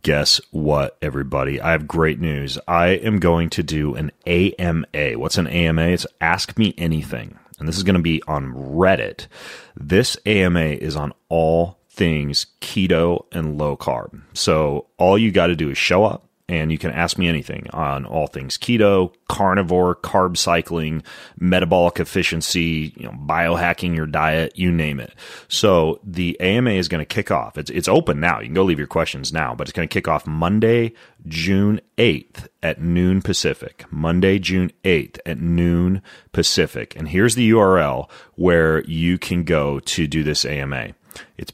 guess what, everybody? I have great news. I am going to do an AMA. What's an AMA? It's Ask Me Anything. And this is going to be on Reddit. This AMA is on all things keto and low carb. So all you got to do is show up and you can ask me anything on all things keto, carnivore, carb cycling, metabolic efficiency, biohacking your diet, you name it. So the AMA is going to kick off. It's open now. You can go leave your questions now, but it's going to kick off Monday, June 8th at noon Pacific. Monday, June 8th at noon Pacific. And here's the URL where you can go to do this AMA. It's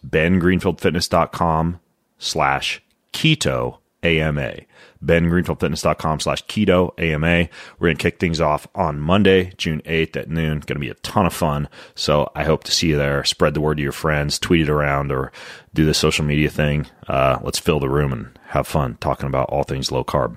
bengreenfieldfitness.com/keto AMA. bengreenfieldfitness.com/keto AMA. We're going to kick things off on Monday, June 8th at noon. Going to be a ton of fun. So I hope to see you there. Spread the word to your friends, tweet it around, or do the social media thing. Let's fill the room and have fun talking about all things low carb.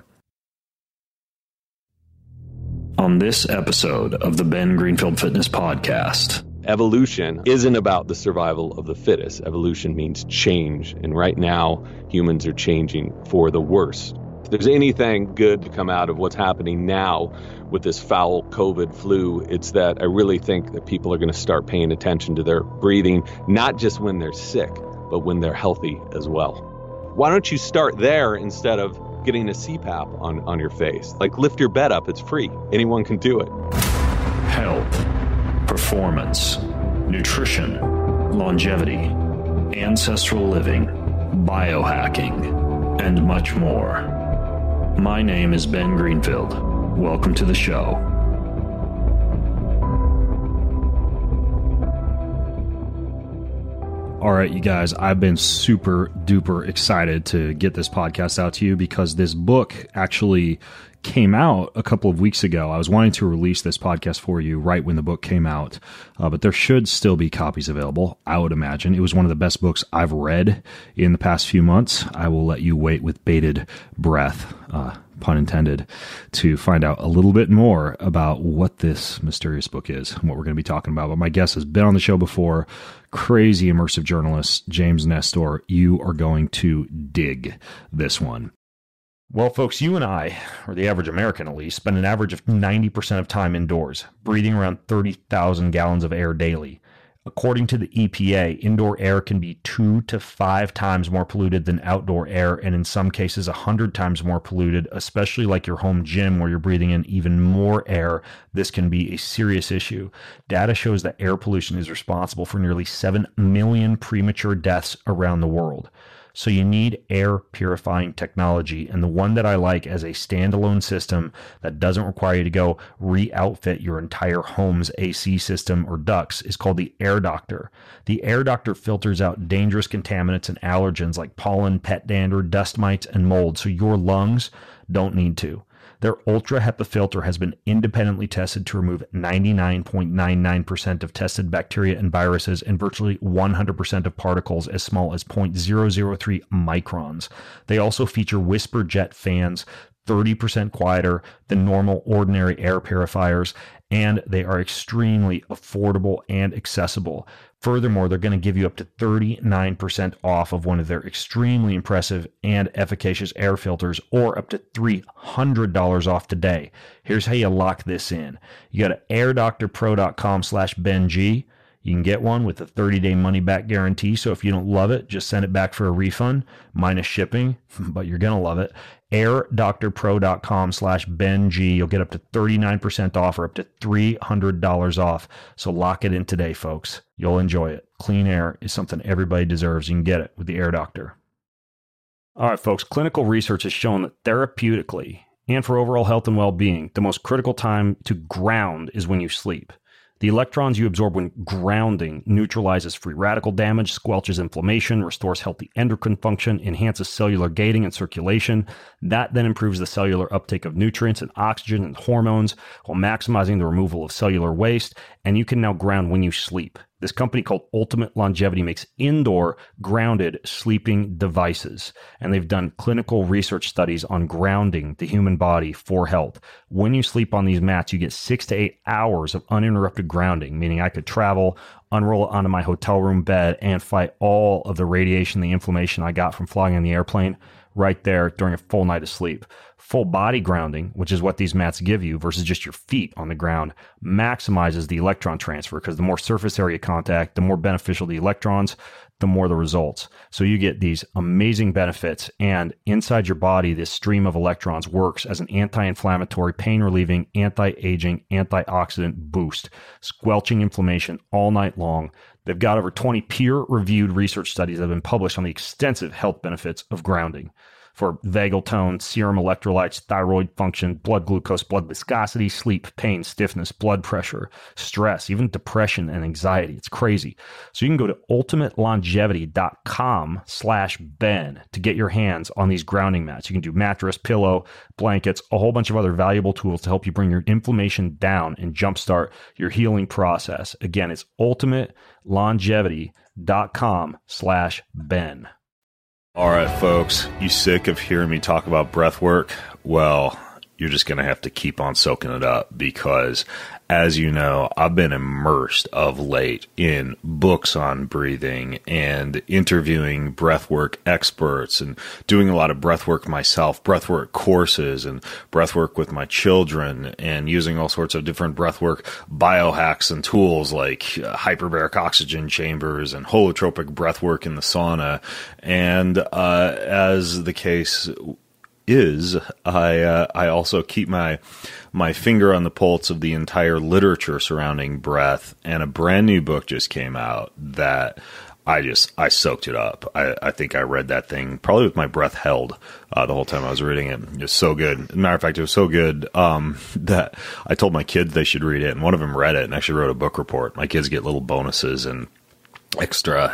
On this episode of the Ben Greenfield Fitness Podcast, evolution isn't about the survival of the fittest. Evolution means change. And right now, humans are changing for the worse. If there's anything good to come out of what's happening now with this foul COVID flu, it's that I really think that people are going to start paying attention to their breathing, not just when they're sick, but when they're healthy as well. Why don't you start there instead of getting a CPAP on your face? Like, lift your bed up. It's free. Anyone can do it. Health, performance, nutrition, longevity, ancestral living, biohacking, and much more. My name is Ben Greenfield. Welcome to the show. All right, you guys, I've been super duper excited to get this podcast out to you because this book actually came out a couple of weeks ago. I was wanting to release this podcast for you right when the book came out, but there should still be copies available, I would imagine. It was one of the best books I've read in the past few months. I will let you wait with bated breath, pun intended, to find out a little bit more about what this mysterious book is and what we're going to be talking about. But my guest has been on the show before, crazy immersive journalist James Nestor. You are going to dig this one. Well, folks, you and I, or the average American at least, spend an average of 90% of time indoors, breathing around 30,000 gallons of air daily. According to the EPA, indoor air can be 2 to 5 times more polluted than outdoor air, and in some cases 100 times more polluted, especially like your home gym where you're breathing in even more air. This can be a serious issue. Data shows that air pollution is responsible for nearly 7 million premature deaths around the world. So you need air purifying technology, and the one that I like as a standalone system that doesn't require you to go re-outfit your entire home's AC system or ducts is called the Air Doctor. The Air Doctor filters out dangerous contaminants and allergens like pollen, pet dander, dust mites, and mold, so your lungs don't need to. Their Ultra HEPA filter has been independently tested to remove 99.99% of tested bacteria and viruses and virtually 100% of particles as small as 0.003 microns. They also feature whisper jet fans, 30% quieter than normal ordinary air purifiers, and they are extremely affordable and accessible. Furthermore, they're going to give you up to 39% off of one of their extremely impressive and efficacious air filters, or up to $300 off today. Here's how you lock this in. You go to airdoctorpro.com/BenG. You can get one with a 30-day money-back guarantee, so if you don't love it, just send it back for a refund, minus shipping, but you're going to love it. airdoctorpro.com/BenG. You'll get up to 39% off or up to $300 off. So lock it in today, folks. You'll enjoy it. Clean air is something everybody deserves. You can get it with the Air Doctor. All right, folks. Clinical research has shown that therapeutically and for overall health and well-being, the most critical time to ground is when you sleep. The electrons you absorb when grounding neutralizes free radical damage, squelches inflammation, restores healthy endocrine function, enhances cellular gating and circulation. That then improves the cellular uptake of nutrients and oxygen and hormones while maximizing the removal of cellular waste. And you can now ground when you sleep. This company called Ultimate Longevity makes indoor grounded sleeping devices, and they've done clinical research studies on grounding the human body for health. When you sleep on these mats, you get 6 to 8 hours of uninterrupted grounding, meaning I could travel, unroll it onto my hotel room bed, and fight all of the radiation, the inflammation I got from flying on the airplane right there during a full night of sleep. Full body grounding, which is what these mats give you versus just your feet on the ground, maximizes the electron transfer because the more surface area contact, the more beneficial the electrons, the more the results. So you get these amazing benefits, and inside your body, this stream of electrons works as an anti-inflammatory, pain-relieving, anti-aging, antioxidant boost, squelching inflammation all night long. They've got over 20 peer-reviewed research studies that have been published on the extensive health benefits of grounding for vagal tone, serum electrolytes, thyroid function, blood glucose, blood viscosity, sleep, pain, stiffness, blood pressure, stress, even depression and anxiety. It's crazy. So you can go to ultimatelongevity.com/Ben to get your hands on these grounding mats. You can do mattress, pillow, blankets, a whole bunch of other valuable tools to help you bring your inflammation down and jumpstart your healing process. Again, it's ultimatelongevity.com/Ben. All right, folks, you sick of hearing me talk about breath work? Well, you're just going to have to keep on soaking it up because, as you know, I've been immersed of late in books on breathing and interviewing breathwork experts and doing a lot of breathwork myself, breathwork courses and breathwork with my children, and using all sorts of different breathwork biohacks and tools like hyperbaric oxygen chambers and holotropic breathwork in the sauna. And as the case is, I also keep my finger on the pulse of the entire literature surrounding breath, and a brand new book just came out that I soaked it up. I think I read that thing probably with my breath held the whole time I was reading it. It was so good. As a matter of fact, it was so good that I told my kids they should read it, and one of them read it and actually wrote a book report. My kids get little bonuses and extra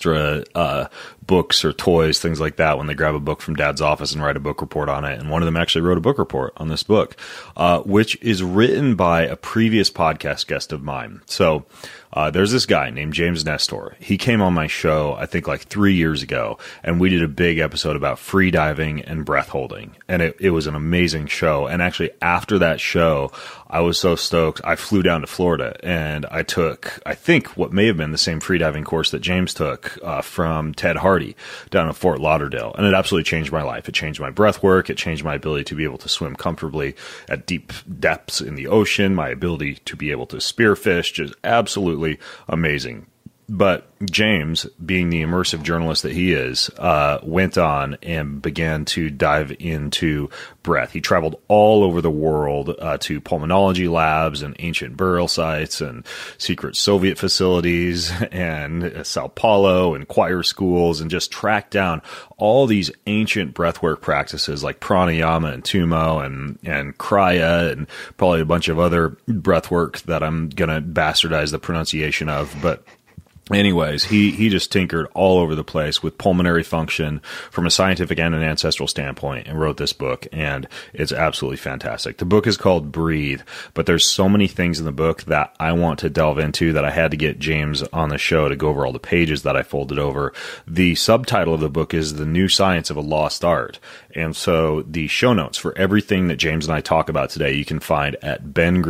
books or toys, things like that, when they grab a book from Dad's office and write a book report on it. And one of them actually wrote a book report on this book, which is written by a previous podcast guest of mine. So there's this guy named James Nestor. He came on my show, I think like 3 years ago, and we did a big episode about free diving and breath holding. And it was an amazing show. And actually after that show, I was so stoked. I flew down to Florida and I took, I think, what may have been the same free diving course that James took from Ted Hardy down in Fort Lauderdale. And it absolutely changed my life. It changed my breath work. It changed my ability to be able to swim comfortably at deep depths in the ocean, my ability to be able to spearfish, just absolutely amazing. But James, being the immersive journalist that he is, went on and began to dive into breath. He traveled all over the world to pulmonology labs and ancient burial sites and secret Soviet facilities and Sao Paulo and choir schools, and just tracked down all these ancient breathwork practices like pranayama and tumo and kriya and probably a bunch of other breathwork that I'm going to bastardize the pronunciation of. But anyways, he just tinkered all over the place with pulmonary function from a scientific and an ancestral standpoint and wrote this book, and it's absolutely fantastic. The book is called Breathe, but there's so many things in the book that I want to delve into that I had to get James on the show to go over all the pages that I folded over. The subtitle of the book is The New Science of a Lost Art. And so the show notes for everything that James and I talk about today, you can find at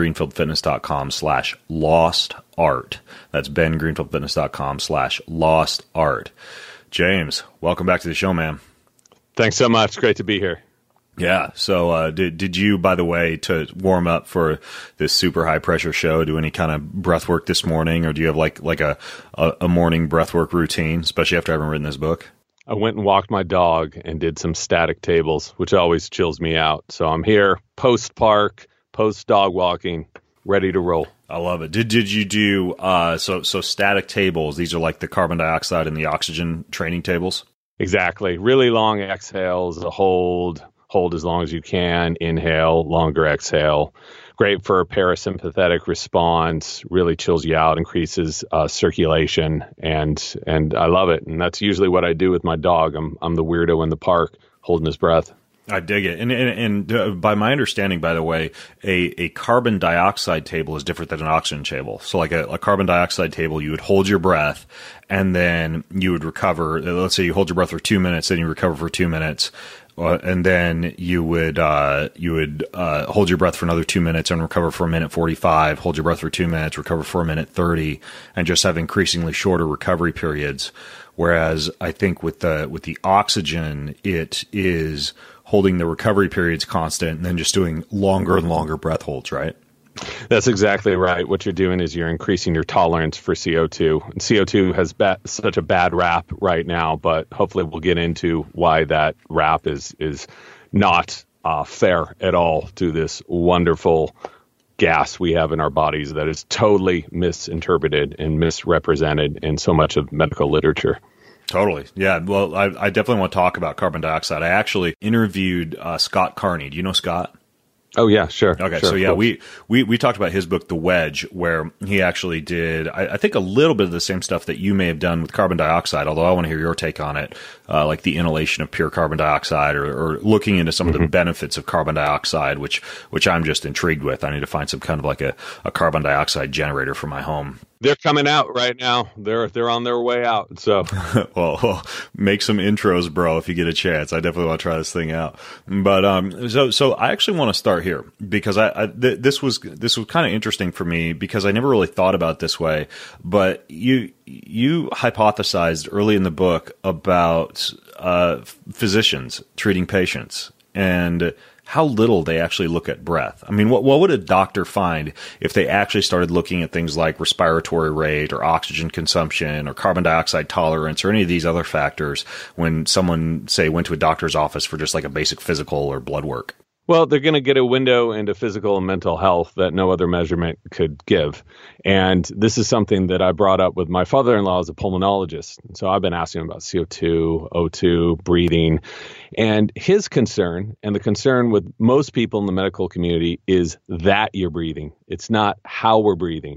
bengreenfieldfitness.com/lost-art. That's bengreenfieldfitness.com/lost-art. James, welcome back to the show, man. Thanks so much. Great to be here. Yeah. So, did you, by the way, to warm up for this super high pressure show, do any kind of breath work this morning, or do you have like a morning breath work routine, especially after having written this book? I went and walked my dog and did some static tables, which always chills me out. So I'm here post park, post dog walking, ready to roll. I love it. Did you do so static tables? These are like the carbon dioxide and the oxygen training tables? Exactly. Really long exhales, a hold as long as you can, inhale, longer exhale. Great for a parasympathetic response, really chills you out, increases circulation, and I love it. And that's usually what I do with my dog. I'm the weirdo in the park holding his breath. I dig it. And by my understanding, by the way, a carbon dioxide table is different than an oxygen table. So like a carbon dioxide table, you would hold your breath and then you would recover. Let's say you hold your breath for 2 minutes, then you recover for 2 minutes. And then you would hold your breath for another 2 minutes and recover for 1:45, hold your breath for 2 minutes, recover for 1:30, and just have increasingly shorter recovery periods. Whereas I think with the oxygen, it is holding the recovery periods constant and then just doing longer and longer breath holds, right? That's exactly right. What you're doing is you're increasing your tolerance for CO2. And CO2 has such a bad rap right now, but hopefully we'll get into why that rap is not fair at all to this wonderful gas we have in our bodies that is totally misinterpreted and misrepresented in so much of medical literature. Totally. Yeah. Well, I definitely want to talk about carbon dioxide. I actually interviewed Scott Carney. Do you know Scott? Oh, yeah, sure. Okay, sure, so yeah, we talked about his book, The Wedge, where he actually did, I think, a little bit of the same stuff that you may have done with carbon dioxide, although I want to hear your take on it, like the inhalation of pure carbon dioxide or looking into some of the benefits of carbon dioxide, which I'm just intrigued with. I need to find some kind of like a carbon dioxide generator for my home. They're coming out right now. They're on their way out. So, well, make some intros, bro, if you get a chance. I definitely want to try this thing out. But so I actually want to start here because this was kind of interesting for me because I never really thought about it this way. But you hypothesized early in the book about physicians treating patients and how little they actually look at breath. I mean, what would a doctor find if they actually started looking at things like respiratory rate or oxygen consumption or carbon dioxide tolerance or any of these other factors when someone, say, went to a doctor's office for just like a basic physical or blood work? Well, they're going to get a window into physical and mental health that no other measurement could give. And this is something that I brought up with my father-in-law as a pulmonologist. And so I've been asking him about CO2, O2, breathing. And his concern, and the concern with most people in the medical community, is that you're breathing. It's not how we're breathing.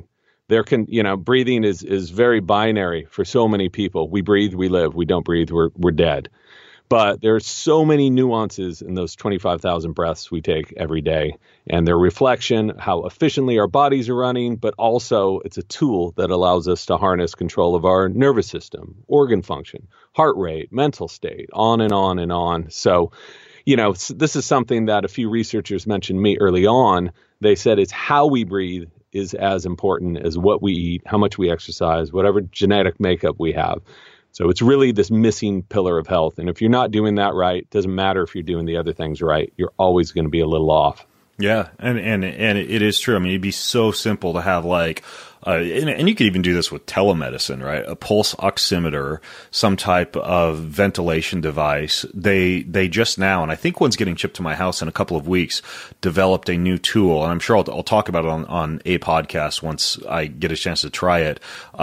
Breathing is very binary for so many people. We breathe, we live. We don't breathe, we're dead. But there's so many nuances in those 25,000 breaths we take every day and their reflection, how efficiently our bodies are running, but also it's a tool that allows us to harness control of our nervous system, organ function, heart rate, mental state, on and on and on. So, this is something that a few researchers mentioned me early on. They said it's how we breathe is as important as what we eat, how much we exercise, whatever genetic makeup we have. So it's really this missing pillar of health. And if you're not doing that right, it doesn't matter if you're doing the other things right. You're always going to be a little off. Yeah, and it is true. I mean, it'd be so simple to have like, and you could even do this with telemedicine, right? A pulse oximeter, some type of ventilation device. They just now, and I think one's getting shipped to my house in a couple of weeks, developed a new tool, and I'm sure I'll talk about it on a podcast once I get a chance to try it.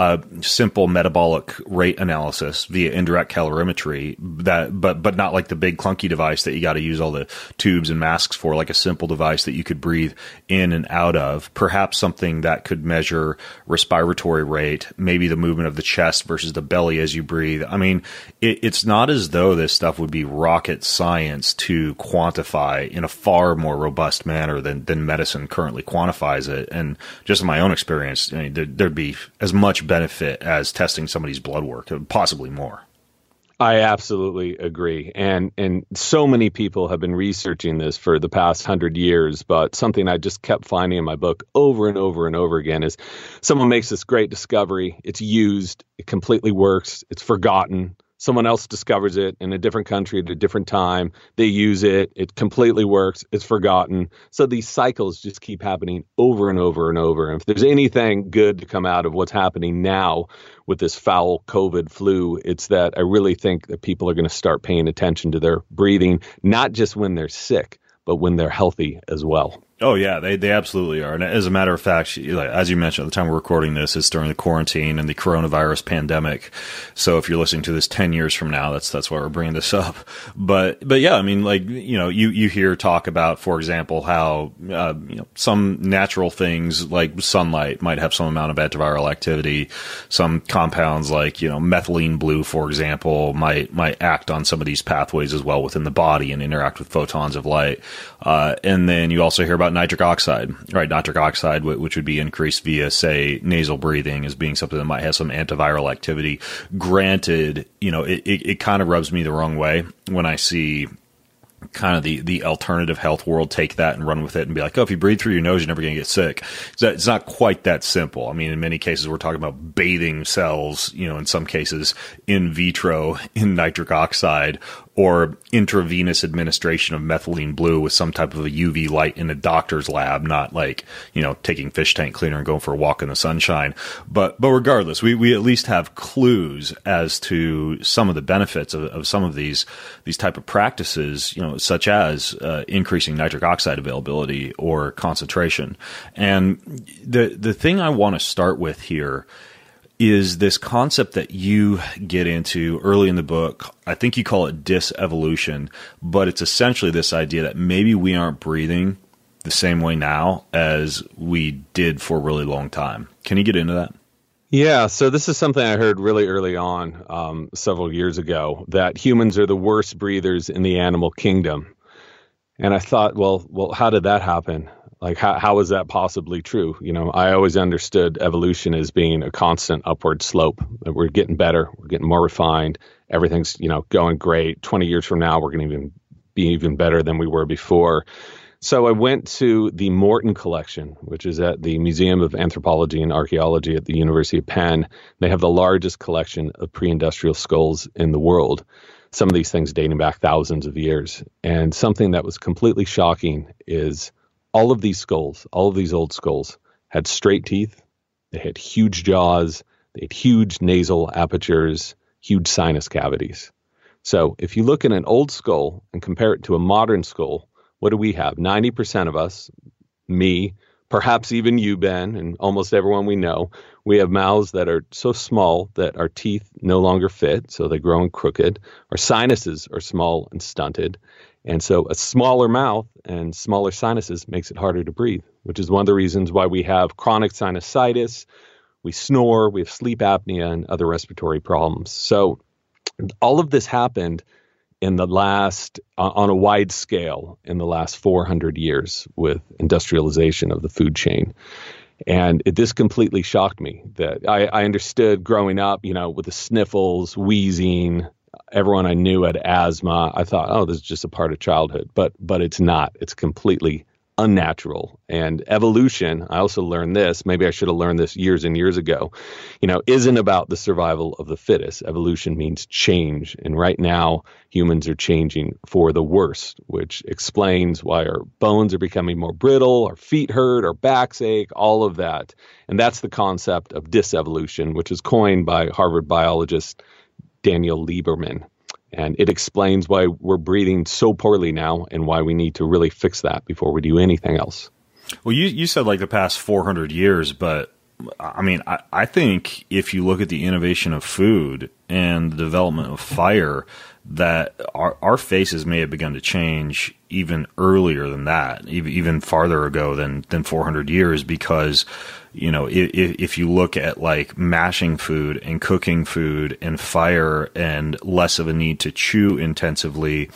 Simple metabolic rate analysis via indirect calorimetry, but not like the big clunky device that you got to use all the tubes and masks for, like a simple device that you could breathe in and out of. Perhaps something that could measure respiratory rate, maybe the movement of the chest versus the belly as you breathe. I mean, it's not as though this stuff would be rocket science to quantify in a far more robust manner than medicine currently quantifies it. And just in my own experience, I mean, there'd be as much benefit as testing somebody's blood work, possibly more. I absolutely agree. And so many people have been researching this for the past 100 years, but something I just kept finding in my book over and over and over again is someone makes this great discovery. It's used. It completely works. It's forgotten. Someone else discovers it in a different country at a different time. They use it. It completely works. It's forgotten. So these cycles just keep happening over and over and over. And if there's anything good to come out of what's happening now with this foul COVID flu, it's that I really think that people are going to start paying attention to their breathing, not just when they're sick, but when they're healthy as well. Oh, yeah, they absolutely are. And as a matter of fact, as you mentioned, at the time we're recording this, it's during the quarantine and the coronavirus pandemic. So if you're listening to this 10 years from now, that's why we're bringing this up. But yeah, I mean, like, you hear talk about, for example, how, some natural things like sunlight might have some amount of antiviral activity. Some compounds like, methylene blue, for example, might act on some of these pathways as well within the body and interact with photons of light. And then you also hear about nitric oxide, right? Nitric oxide, which would be increased via, say, nasal breathing, as being something that might have some antiviral activity. Granted, it kind of rubs me the wrong way when I see kind of the alternative health world take that and run with it and be like, oh, if you breathe through your nose, you're never going to get sick. So it's not quite that simple. I mean, in many cases, we're talking about bathing cells, in some cases in vitro in nitric oxide, or intravenous administration of methylene blue with some type of a UV light in a doctor's lab, not like, taking fish tank cleaner and going for a walk in the sunshine. But regardless, we at least have clues as to some of the benefits of some of these type of practices, such as increasing nitric oxide availability or concentration. And the thing I want to start with here is this concept that you get into early in the book. I think you call it disevolution, but it's essentially this idea that maybe we aren't breathing the same way now as we did for a really long time. Can you get into that? Yeah, so this is something I heard really early on, several years ago, that humans are the worst breathers in the animal kingdom. And I thought, well, how did that happen? Like, how is that possibly true? I always understood evolution as being a constant upward slope. That we're getting better, we're getting more refined, everything's, going great. 20 years from now, we're going to be even better than we were before. So I went to the Morton Collection, which is at the Museum of Anthropology and Archaeology at the University of Penn. They have the largest collection of pre-industrial skulls in the world. Some of these things dating back thousands of years. And something that was completely shocking is all of these skulls, all of these old skulls, had straight teeth, they had huge jaws, they had huge nasal apertures, huge sinus cavities. So if you look at an old skull and compare it to a modern skull, what do we have? 90% of us, me, perhaps even you, Ben, and almost everyone we know, we have mouths that are so small that our teeth no longer fit, so they grow crooked. Our sinuses are small and stunted. And so a smaller mouth and smaller sinuses makes it harder to breathe, which is one of the reasons why we have chronic sinusitis, we snore, we have sleep apnea, and other respiratory problems. So all of this happened in the last, on a wide scale, in the last 400 years with industrialization of the food chain. And this completely shocked me. That I understood growing up, with the sniffles, wheezing, everyone I knew had asthma. I thought, oh, this is just a part of childhood, but it's not. It's completely unnatural. And evolution, I also learned this, maybe I should have learned this years and years ago, isn't about the survival of the fittest. Evolution means change. And right now, humans are changing for the worst, which explains why our bones are becoming more brittle, our feet hurt, our backs ache, all of that. And that's the concept of disevolution, which was coined by Harvard biologist Daniel Lieberman. And it explains why we're breathing so poorly now and why we need to really fix that before we do anything else. Well, you said like the past 400 years, but I mean, I think if you look at the innovation of food and the development of fire, that our faces may have begun to change even earlier than that, even farther ago than 400 years, because if you look at like mashing food and cooking food and fire and less of a need to chew intensively,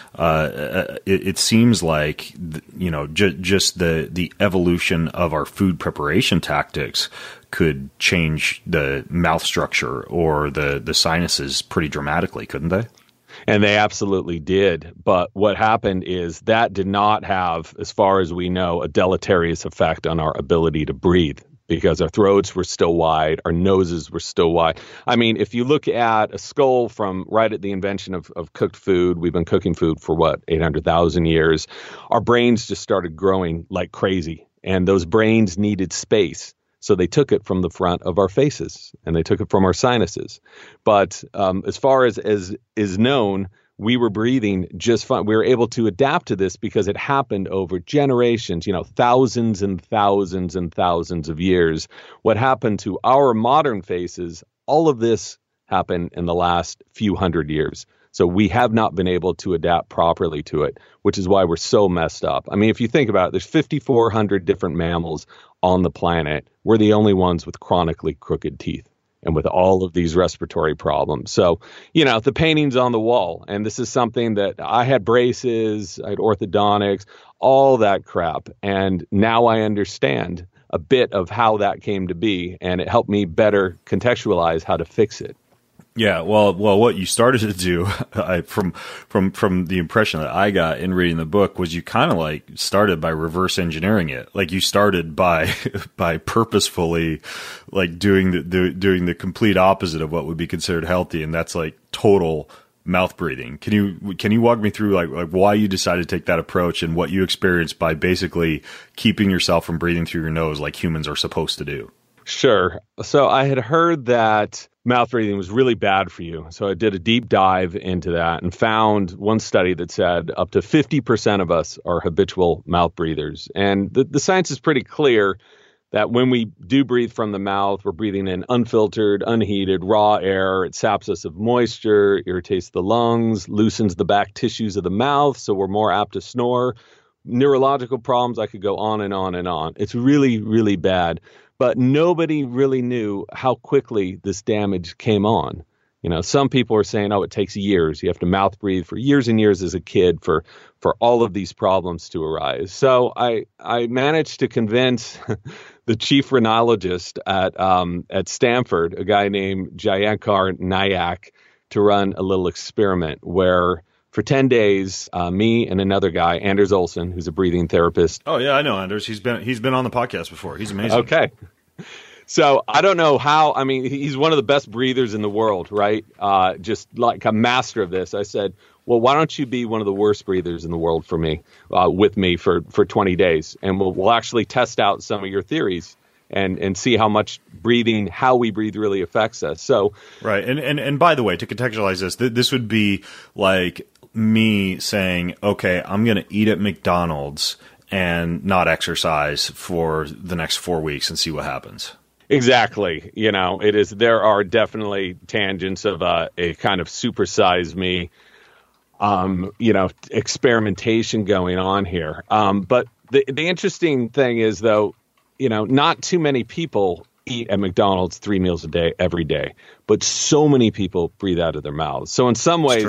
it seems like just the evolution of our food preparation tactics could change the mouth structure or the sinuses pretty dramatically, couldn't they? And they absolutely did. But what happened is that did not have, as far as we know, a deleterious effect on our ability to breathe, because our throats were still wide, our noses were still wide. I mean, if you look at a skull from right at the invention of cooked food, we've been cooking food for 800,000 years. Our brains just started growing like crazy, and those brains needed space. So they took it from the front of our faces, and they took it from our sinuses. But as far as is known, we were breathing just fine. We were able to adapt to this because it happened over generations, thousands and thousands and thousands of years. What happened to our modern faces, all of this happened in the last few hundred years. So we have not been able to adapt properly to it, which is why we're so messed up. I mean, if you think about it, there's 5,400 different mammals on the planet. We're the only ones with chronically crooked teeth and with all of these respiratory problems. So, the painting's on the wall. And this is something that I had braces, I had orthodontics, all that crap. And now I understand a bit of how that came to be. And it helped me better contextualize how to fix it. Yeah, well, what you started to do, from the impression that I got in reading the book, was you kind of like started by reverse engineering it. Like you started by by purposefully like doing the complete opposite of what would be considered healthy, and that's like total mouth breathing. Can you walk me through like why you decided to take that approach and what you experienced by basically keeping yourself from breathing through your nose like humans are supposed to do? Sure. So I had heard that mouth breathing was really bad for you. So I did a deep dive into that and found one study that said up to 50% of us are habitual mouth breathers. And the science is pretty clear that when we do breathe from the mouth, we're breathing in unfiltered, unheated, raw air. It saps us of moisture, irritates the lungs, loosens the back tissues of the mouth, so we're more apt to snore. Neurological problems, I could go on and on and on. It's really, really bad. But nobody really knew how quickly this damage came on. You know, some people are saying, oh, it takes years. You have to mouth breathe for years and years as a kid for all of these problems to arise. So I managed to convince the chief rhinologist at Stanford, a guy named Jayankar Nayak, to run a little experiment where for 10 days, me and another guy, Anders Olsen, who's a breathing therapist. Oh, yeah, I know Anders. He's been on the podcast before. He's amazing. Okay. So I don't know how. I mean, he's one of the best breathers in the world, right? Just like a master of this. I said, well, why don't you be one of the worst breathers in the world for me, with me for 20 days? And we'll actually test out some of your theories and see how much breathing, how we breathe really affects us. So right. And by the way, to contextualize this would be like me saying, okay, I'm going to eat at McDonald's and not exercise for the next 4 weeks and see what happens. Exactly. You know, there are definitely tangents of a kind of supersize me, experimentation going on here. But the interesting thing is, though, not too many people eat at McDonald's 3 meals a day, every day, but so many people breathe out of their mouths. So in some ways,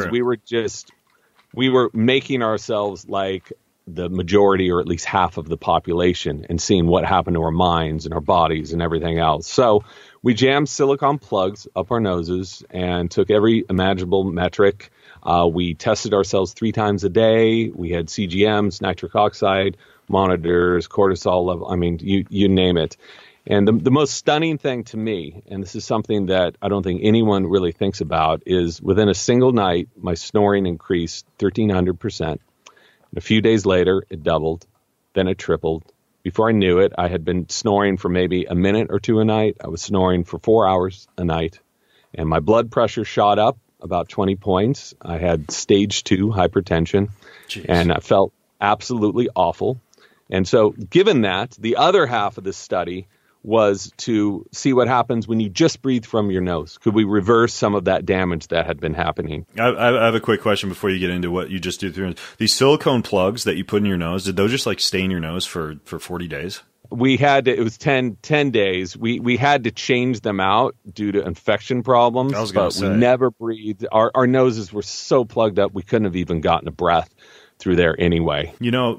we were making ourselves like the majority or at least half of the population and seeing what happened to our minds and our bodies and everything else. So we jammed silicone plugs up our noses and took every imaginable metric. We tested ourselves 3 times a day. We had CGMs, nitric oxide monitors, cortisol level. I mean, you name it. And the most stunning thing to me, and this is something that I don't think anyone really thinks about, is within a single night, my snoring increased 1,300%. A few days later, it doubled. Then it tripled. Before I knew it, I had been snoring for maybe a minute or two a night. I was snoring for 4 hours a night. And my blood pressure shot up about 20 points. I had stage 2 hypertension. Jeez. And I felt absolutely awful. And so given that, the other half of this study was to see what happens when you just breathe from your nose. Could we reverse some of that damage that had been happening? I have a quick question before you get into what you just do through these silicone plugs that you put in your nose. Did those just like stay in your nose for 40 days? It was 10 days. We had to change them out due to infection problems, we never breathed. Our noses were so plugged up, we couldn't have even gotten a breath through there anyway.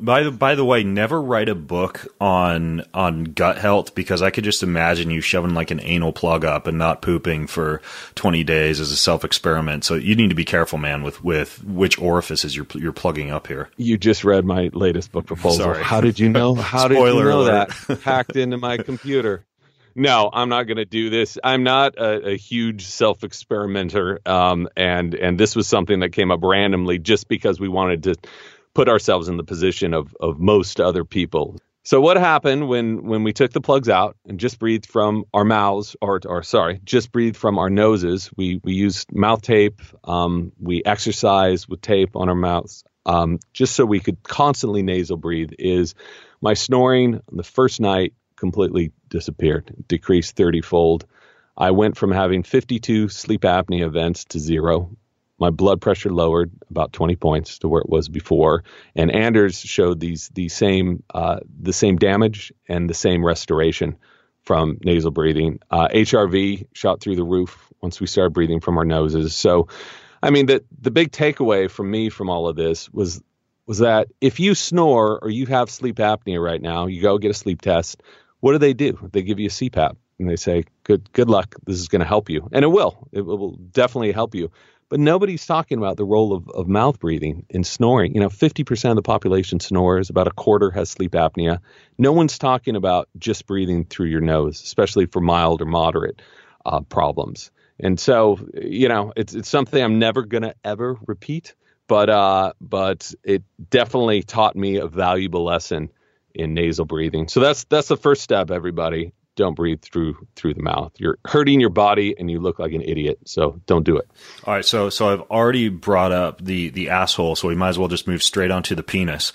By the way, never write a book on gut health, because I could just imagine you shoving like an anal plug up and not pooping for 20 days as a self-experiment. So you need to be careful, man, with which orifices you're plugging up here. You just read my latest book proposal. Sorry. How did you know? How did you know alert. that? Hacked into my computer. No, I'm not going to do this. I'm not a huge self-experimenter, and this was something that came up randomly just because we wanted to put ourselves in the position of most other people. So what happened when we took the plugs out and just breathed from our mouths, just breathed from our noses? We used mouth tape. We exercised with tape on our mouths, just so we could constantly nasal breathe. Is my snoring the first night completely disappeared, decreased 30-fold. I went from having 52 sleep apnea events to 0. My blood pressure lowered about 20 points to where it was before. And Anders showed the same damage and the same restoration from nasal breathing. HRV shot through the roof once we started breathing from our noses. So, I mean, the big takeaway from me from all of this was that if you snore or you have sleep apnea right now, you go get a sleep test. What do? They give you a CPAP. And they say, good luck. This is going to help you. And it will definitely help you. But nobody's talking about the role of mouth breathing in snoring. 50% of the population snores, about a quarter has sleep apnea. No one's talking about just breathing through your nose, especially for mild or moderate problems. And so, it's something I'm never going to ever repeat, but it definitely taught me a valuable lesson in nasal breathing. So that's the first step, everybody. Don't breathe through the mouth. You're hurting your body and you look like an idiot. So don't do it. All right. So I've already brought up the asshole, so we might as well just move straight on to the penis.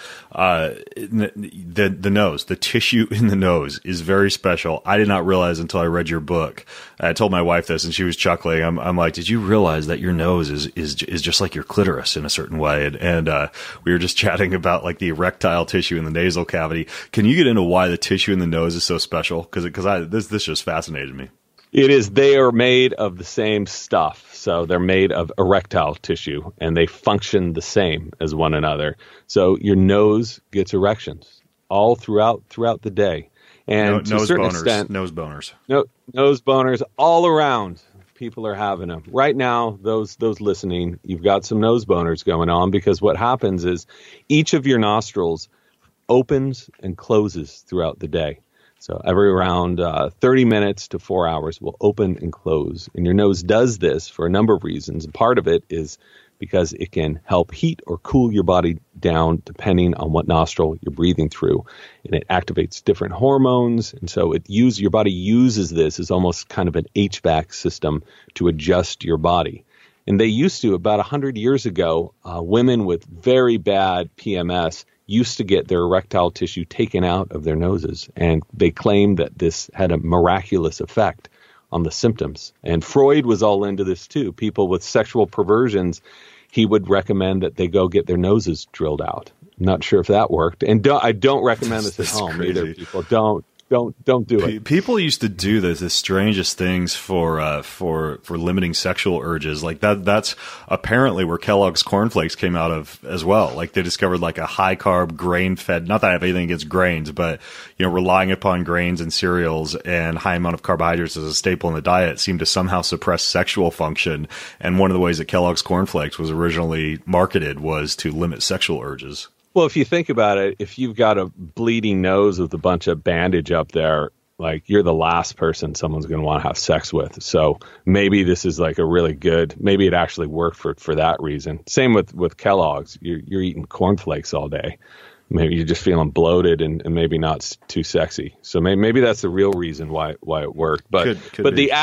The nose, the tissue in the nose is very special. I did not realize until I read your book. I told my wife this and she was chuckling. I'm like, did you realize that your nose is just like your clitoris in a certain way? And we were just chatting about like the erectile tissue in the nasal cavity. Can you get into why the tissue in the nose is so special? Because this just fascinated me. It is. They are made of the same stuff. So they're made of erectile tissue and they function the same as one another. So your nose gets erections all throughout the day. And to a certain extent, nose boners. Nose boners all around. People are having them. Right now, those listening, you've got some nose boners going on because what happens is each of your nostrils opens and closes throughout the day. So every around 30 minutes to 4 hours will open and close. And your nose does this for a number of reasons. And part of it is because it can help heat or cool your body down depending on what nostril you're breathing through. And it activates different hormones. And so your body uses this as almost kind of an HVAC system to adjust your body. And they used to, about 100 years ago, women with very bad PMS used to get their erectile tissue taken out of their noses. And they claimed that this had a miraculous effect on the symptoms. And Freud was all into this too. People with sexual perversions, he would recommend that they go get their noses drilled out. I'm not sure if that worked. And I don't recommend this at home either. People don't do it. People used to do the strangest things for limiting sexual urges. Like that's apparently where Kellogg's cornflakes came out of as well. Like they discovered like a high carb grain fed, not that I have anything against grains, but relying upon grains and cereals and high amount of carbohydrates as a staple in the diet seemed to somehow suppress sexual function. And one of the ways that Kellogg's cornflakes was originally marketed was to limit sexual urges. Well, if you think about it, if you've got a bleeding nose with a bunch of bandage up there, like you're the last person someone's going to want to have sex with. So maybe this is like maybe it actually worked for that reason. Same with Kellogg's. You're eating cornflakes all day. Maybe you're just feeling bloated and maybe not too sexy. So maybe that's the real reason why it worked. But could the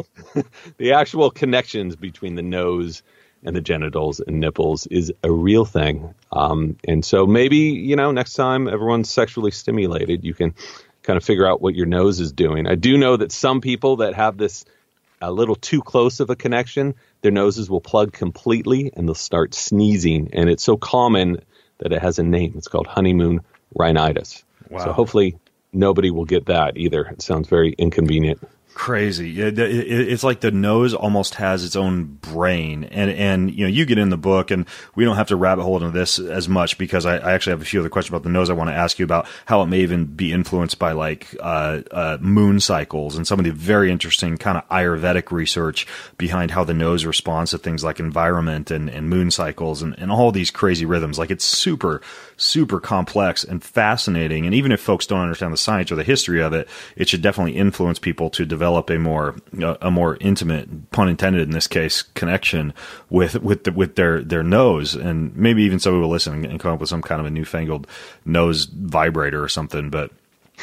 actual connections between the nose and the genitals and nipples is a real thing. And so maybe, next time everyone's sexually stimulated, you can kind of figure out what your nose is doing. I do know that some people that have this a little too close of a connection, their noses will plug completely and they'll start sneezing. And it's so common that it has a name. It's called honeymoon rhinitis. Wow. So hopefully nobody will get that either. It sounds very inconvenient. Crazy. It's like the nose almost has its own brain. And you get in the book and we don't have to rabbit hole into this as much because I actually have a few other questions about the nose I want to ask you about how it may even be influenced by like moon cycles and some of the very interesting kind of Ayurvedic research behind how the nose responds to things like environment and moon cycles and all these crazy rhythms. Like it's super, super complex and fascinating. And even if folks don't understand the science or the history of it, it should definitely influence people to develop a more intimate, pun intended in this case, connection with their nose, and maybe even some people listen and come up with some kind of a newfangled nose vibrator or something. But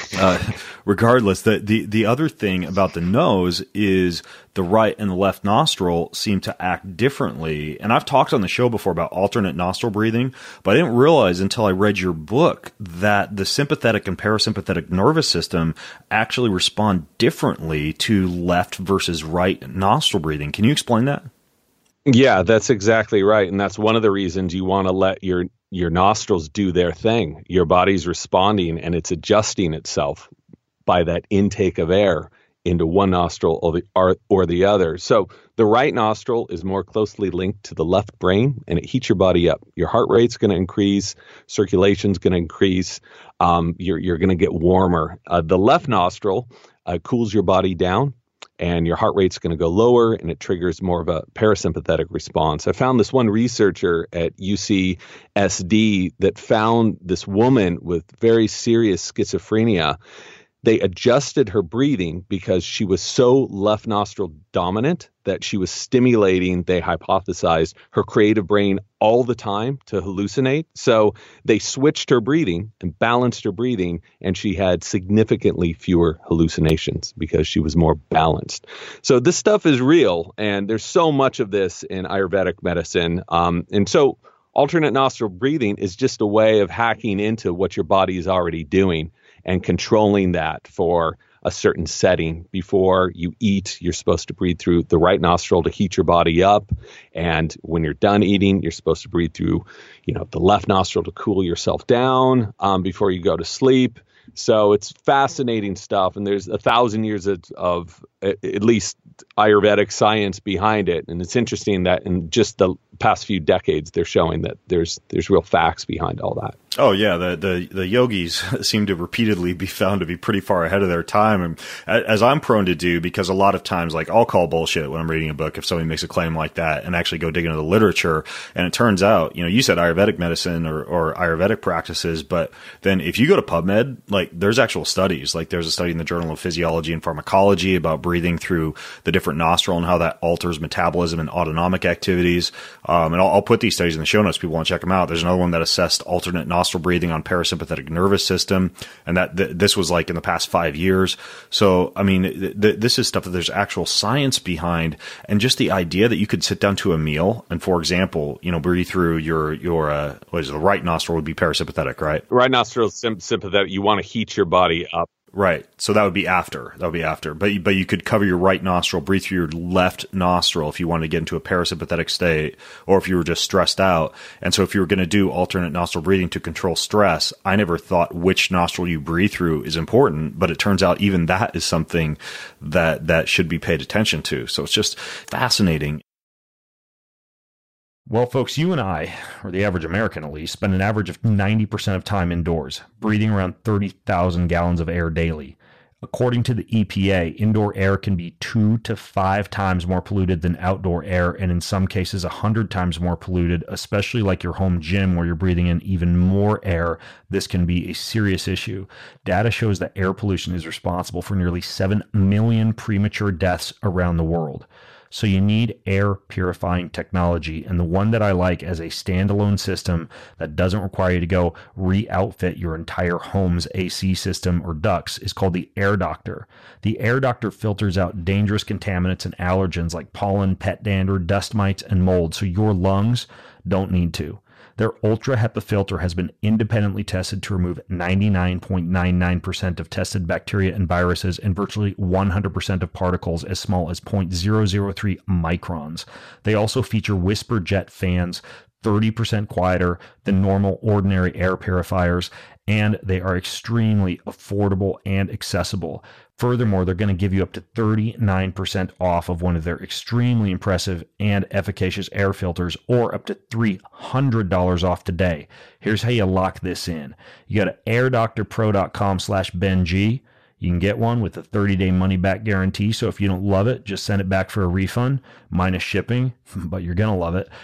regardless, the other thing about the nose is the right and the left nostril seem to act differently. And I've talked on the show before about alternate nostril breathing, but I didn't realize until I read your book that the sympathetic and parasympathetic nervous system actually respond differently to left versus right nostril breathing. Can you explain that? Yeah, that's exactly right. And that's one of the reasons you want to let your nostrils do their thing. Your body's responding and it's adjusting itself by that intake of air into one nostril or the other. So the right nostril is more closely linked to the left brain and it heats your body up. Your heart rate's going to increase, circulation's going to increase, you're going to get warmer. The left nostril cools your body down and your heart rate's going to go lower, and it triggers more of a parasympathetic response. I found this one researcher at UCSD that found this woman with very serious schizophrenia. They adjusted her breathing because she was so left nostril dominant that she was stimulating, they hypothesized, her creative brain all the time to hallucinate. So they switched her breathing and balanced her breathing, and she had significantly fewer hallucinations because she was more balanced. So this stuff is real, and there's so much of this in Ayurvedic medicine. And so alternate nostril breathing is just a way of hacking into what your body is already doing and controlling that for a certain setting. Before you eat, you're supposed to breathe through the right nostril to heat your body up. And when you're done eating, you're supposed to breathe through, the left nostril to cool yourself down before you go to sleep. So it's fascinating stuff. And there's 1,000 years of at least Ayurvedic science behind it. And it's interesting that in just the past few decades, they're showing that there's real facts behind all that. Oh yeah, the yogis seem to repeatedly be found to be pretty far ahead of their time, and as I'm prone to do, because a lot of times, like, I'll call bullshit when I'm reading a book if somebody makes a claim like that, and actually go dig into the literature. And it turns out, you said Ayurvedic medicine or Ayurvedic practices, but then if you go to PubMed, like, there's actual studies. Like, there's a study in the Journal of Physiology and Pharmacology about breathing through the different nostril and how that alters metabolism and autonomic activities. And I'll put these studies in the show notes. People want to check them out. There's another one that assessed alternate nostril breathing on parasympathetic nervous system, and this was like in the past 5 years. So, I mean, this is stuff that there's actual science behind, and just the idea that you could sit down to a meal and, for example, breathe through your what is it, the right nostril would be parasympathetic, right? Right nostril is sympathetic. You want to heat your body up. Right. So that would be after. But you could cover your right nostril, breathe through your left nostril if you wanted to get into a parasympathetic state, or if you were just stressed out. And so if you were going to do alternate nostril breathing to control stress, I never thought which nostril you breathe through is important, but it turns out even that is something that should be paid attention to. So it's just fascinating. Well, folks, you and I, or the average American at least, spend an average of 90% of time indoors, breathing around 30,000 gallons of air daily. According to the EPA, indoor air can be 2 to 5 times more polluted than outdoor air, and in some cases 100 times more polluted, especially like your home gym where you're breathing in even more air. This can be a serious issue. Data shows that air pollution is responsible for nearly 7 million premature deaths around the world. So you need air purifying technology, and the one that I like as a standalone system that doesn't require you to go re-outfit your entire home's AC system or ducts is called the Air Doctor. The Air Doctor filters out dangerous contaminants and allergens like pollen, pet dander, dust mites, and mold, so your lungs don't need to. Their Ultra HEPA filter has been independently tested to remove 99.99% of tested bacteria and viruses and virtually 100% of particles as small as 0.003 microns. They also feature whisper jet fans, 30% quieter than normal ordinary air purifiers, and they are extremely affordable and accessible. Furthermore, they're going to give you up to 39% off of one of their extremely impressive and efficacious air filters, or up to $300 off today. Here's how you lock this in. You go to airdoctorpro.com/BenG. You can get one with a 30-day money-back guarantee, so if you don't love it, just send it back for a refund, minus shipping, but you're going to love it.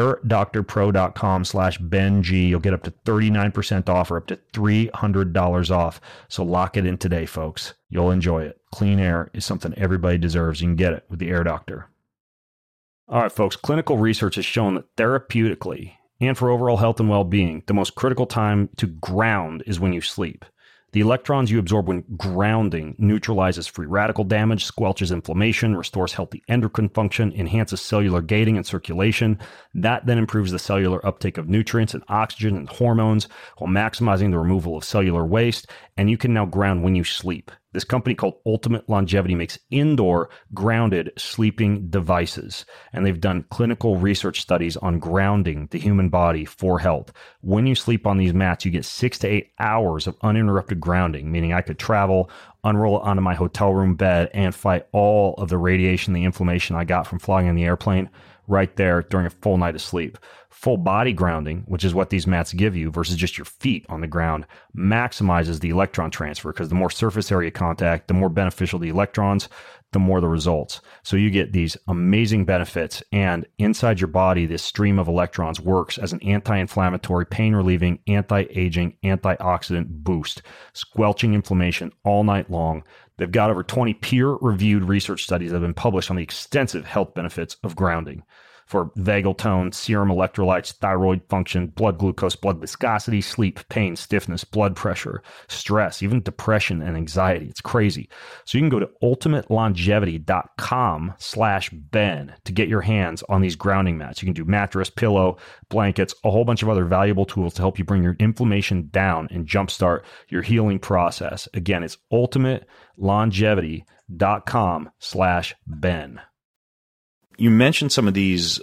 airdoctorpro.com/BenG. You'll get up to 39% off or up to $300 off. So lock it in today, folks. You'll enjoy it. Clean air is something everybody deserves. You can get it with the Air Doctor. All right, folks. Clinical research has shown that therapeutically and for overall health and well-being, the most critical time to ground is when you sleep. The electrons you absorb when grounding neutralizes free radical damage, squelches inflammation, restores healthy endocrine function, enhances cellular gating and circulation. That then improves the cellular uptake of nutrients and oxygen and hormones while maximizing the removal of cellular waste. And you can now ground when you sleep. This company called Ultimate Longevity makes indoor grounded sleeping devices, and they've done clinical research studies on grounding the human body for health. When you sleep on these mats, you get 6 to 8 hours of uninterrupted grounding, meaning I could travel, unroll it onto my hotel room bed, and fight all of the radiation, the inflammation I got from flying in the airplane right there during a full night of sleep. Full body grounding, which is what these mats give you versus just your feet on the ground, maximizes the electron transfer because the more surface area contact, the more beneficial the electrons. the more the results. So you get these amazing benefits, and inside your body, this stream of electrons works as an anti-inflammatory, pain-relieving, anti-aging, antioxidant boost, squelching inflammation all night long. They've got over 20 peer-reviewed research studies that have been published on the extensive health benefits of grounding for vagal tone, serum electrolytes, thyroid function, blood glucose, blood viscosity, sleep, pain, stiffness, blood pressure, stress, even depression and anxiety. It's crazy. So you can go to ultimatelongevity.com/Ben to get your hands on these grounding mats. You can do mattress, pillow, blankets, a whole bunch of other valuable tools to help you bring your inflammation down and jumpstart your healing process. Again, it's ultimatelongevity.com/Ben. You mentioned some of these,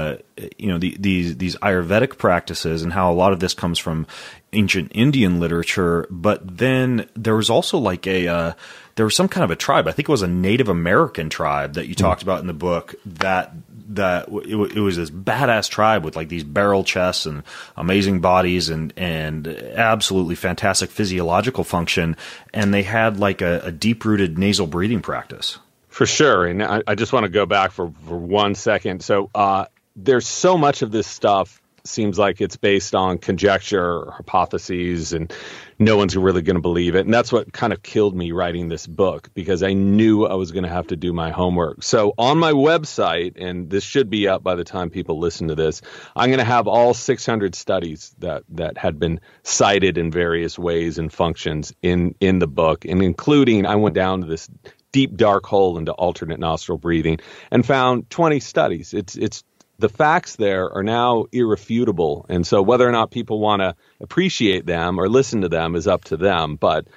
these Ayurvedic practices and how a lot of this comes from ancient Indian literature. But then there was also there was some kind of a tribe. I think it was a Native American tribe that you talked about in the book. It was this badass tribe with like these barrel chests and amazing bodies and absolutely fantastic physiological function. And they had like a deep rooted nasal breathing practice. For sure. And I just want to go back for 1 second. So there's so much of this stuff seems like it's based on conjecture or hypotheses, and no one's really going to believe it. And that's what kind of killed me writing this book, because I knew I was going to have to do my homework. So on my website, and this should be up by the time people listen to this, I'm going to have all 600 studies that had been cited in various ways and functions in the book, and including, I went down to this deep dark hole into alternate nostril breathing and found 20 studies. It's the facts there are now irrefutable. And so whether or not people want to appreciate them or listen to them is up to them. But,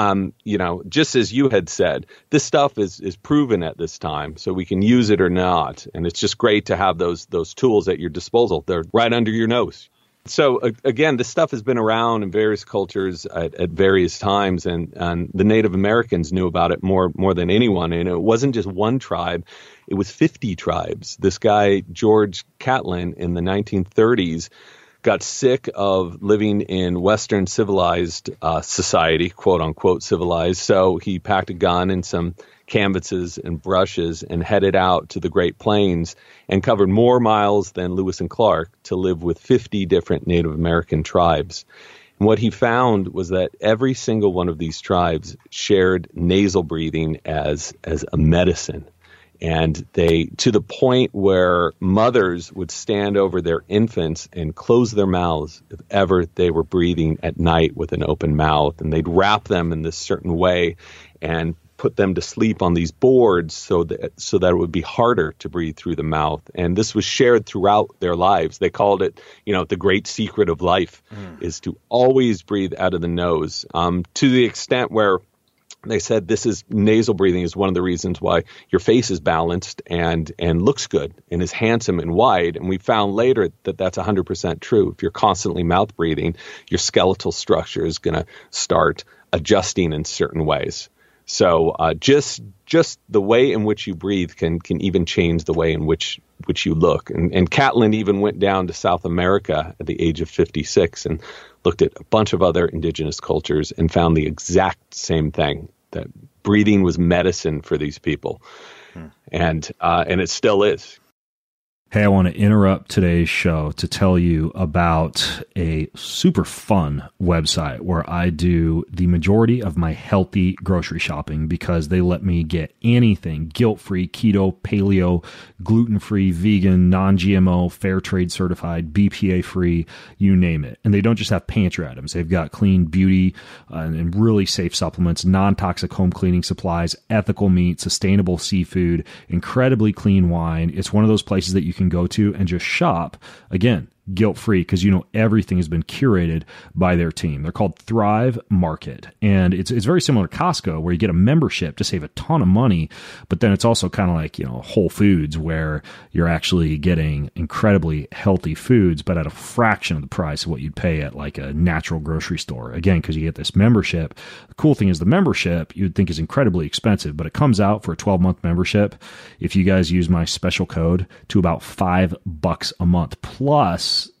just as you had said, this stuff is proven at this time, so we can use it or not. And it's just great to have those tools at your disposal. They're right under your nose. So again, this stuff has been around in various cultures at various times, and the Native Americans knew about it more than anyone. And it wasn't just one tribe; it was 50 tribes. This guy George Catlin in the 1930s got sick of living in Western civilized society, quote unquote civilized. So he packed a gun and some canvases and brushes and headed out to the Great Plains and covered more miles than Lewis and Clark to live with 50 different Native American tribes. And what he found was that every single one of these tribes shared nasal breathing as a medicine. And they, to the point where mothers would stand over their infants and close their mouths if ever they were breathing at night with an open mouth. And they'd wrap them in this certain way and put them to sleep on these boards so that it would be harder to breathe through the mouth. And this was shared throughout their lives. They called it, the great secret of life is to always breathe out of the nose, to the extent where they said nasal breathing is one of the reasons why your face is balanced and looks good and is handsome and wide. And we found later that that's 100% true. If you're constantly mouth breathing, your skeletal structure is going to start adjusting in certain ways. So just the way in which you breathe can even change the way in which you look. And Catlin even went down to South America at the age of 56 and looked at a bunch of other indigenous cultures and found the exact same thing, that breathing was medicine for these people. And it still is. Hey, I want to interrupt today's show to tell you about a super fun website where I do the majority of my healthy grocery shopping, because they let me get anything guilt-free, keto, paleo, gluten-free, vegan, non-GMO, fair trade certified, BPA-free, you name it. And they don't just have pantry items. They've got clean beauty and really safe supplements, non-toxic home cleaning supplies, ethical meat, sustainable seafood, incredibly clean wine. It's one of those places that you can go to and just shop, again, guilt-free, because everything has been curated by their team. They're called Thrive Market, and it's very similar to Costco, where you get a membership to save a ton of money, but then it's also kind of like Whole Foods, where you're actually getting incredibly healthy foods, but at a fraction of the price of what you'd pay at like a natural grocery store. Again, because you get this membership. The cool thing is the membership you'd think is incredibly expensive, but it comes out for a 12-month membership, if you guys use my special code, to about $5 a month, plus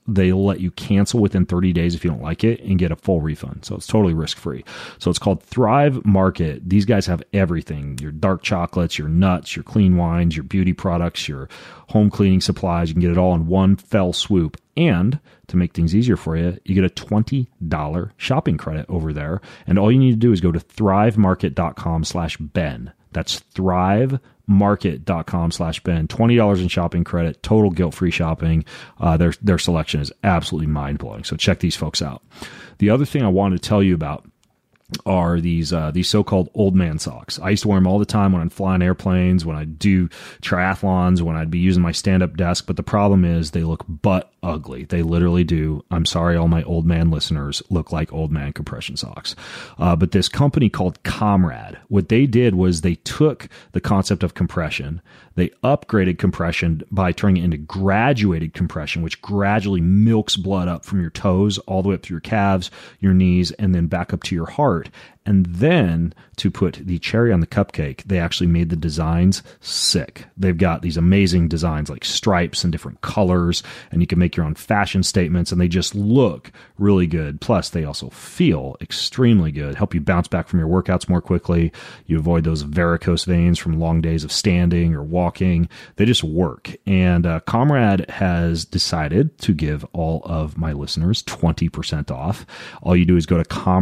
They'll let you cancel within 30 days if you don't like it and get a full refund. So it's totally risk-free. So it's called Thrive Market. These guys have everything: your dark chocolates, your nuts, your clean wines, your beauty products, your home cleaning supplies. You can get it all in one fell swoop. And to make things easier for you, you get a $20 shopping credit over there. And all you need to do is go to thrivemarket.com/Ben. That's thrivemarket.com/Ben. $20 in shopping credit, total guilt-free shopping. Their selection is absolutely mind-blowing. So check these folks out. The other thing I wanted to tell you about are these so-called old man socks. I used to wear them all the time when I'm flying airplanes, when I do triathlons, when I'd be using my stand-up desk. But the problem is they look butt ugly. They literally do. I'm sorry, all my old man listeners, look like old man compression socks. But this company called Comrade, what they did was they took the concept of compression, they upgraded compression by turning it into graduated compression, which gradually milks blood up from your toes all the way up through your calves, your knees, and then back up to your heart. And then to put the cherry on the cupcake, they actually made the designs sick. They've got these amazing designs like stripes and different colors, and you can make your own fashion statements, and they just look really good. Plus, they also feel extremely good, help you bounce back from your workouts more quickly. You avoid those varicose veins from long days of standing or walking. They just work. And Comrade has decided to give all of my listeners 20% off. All you do is go to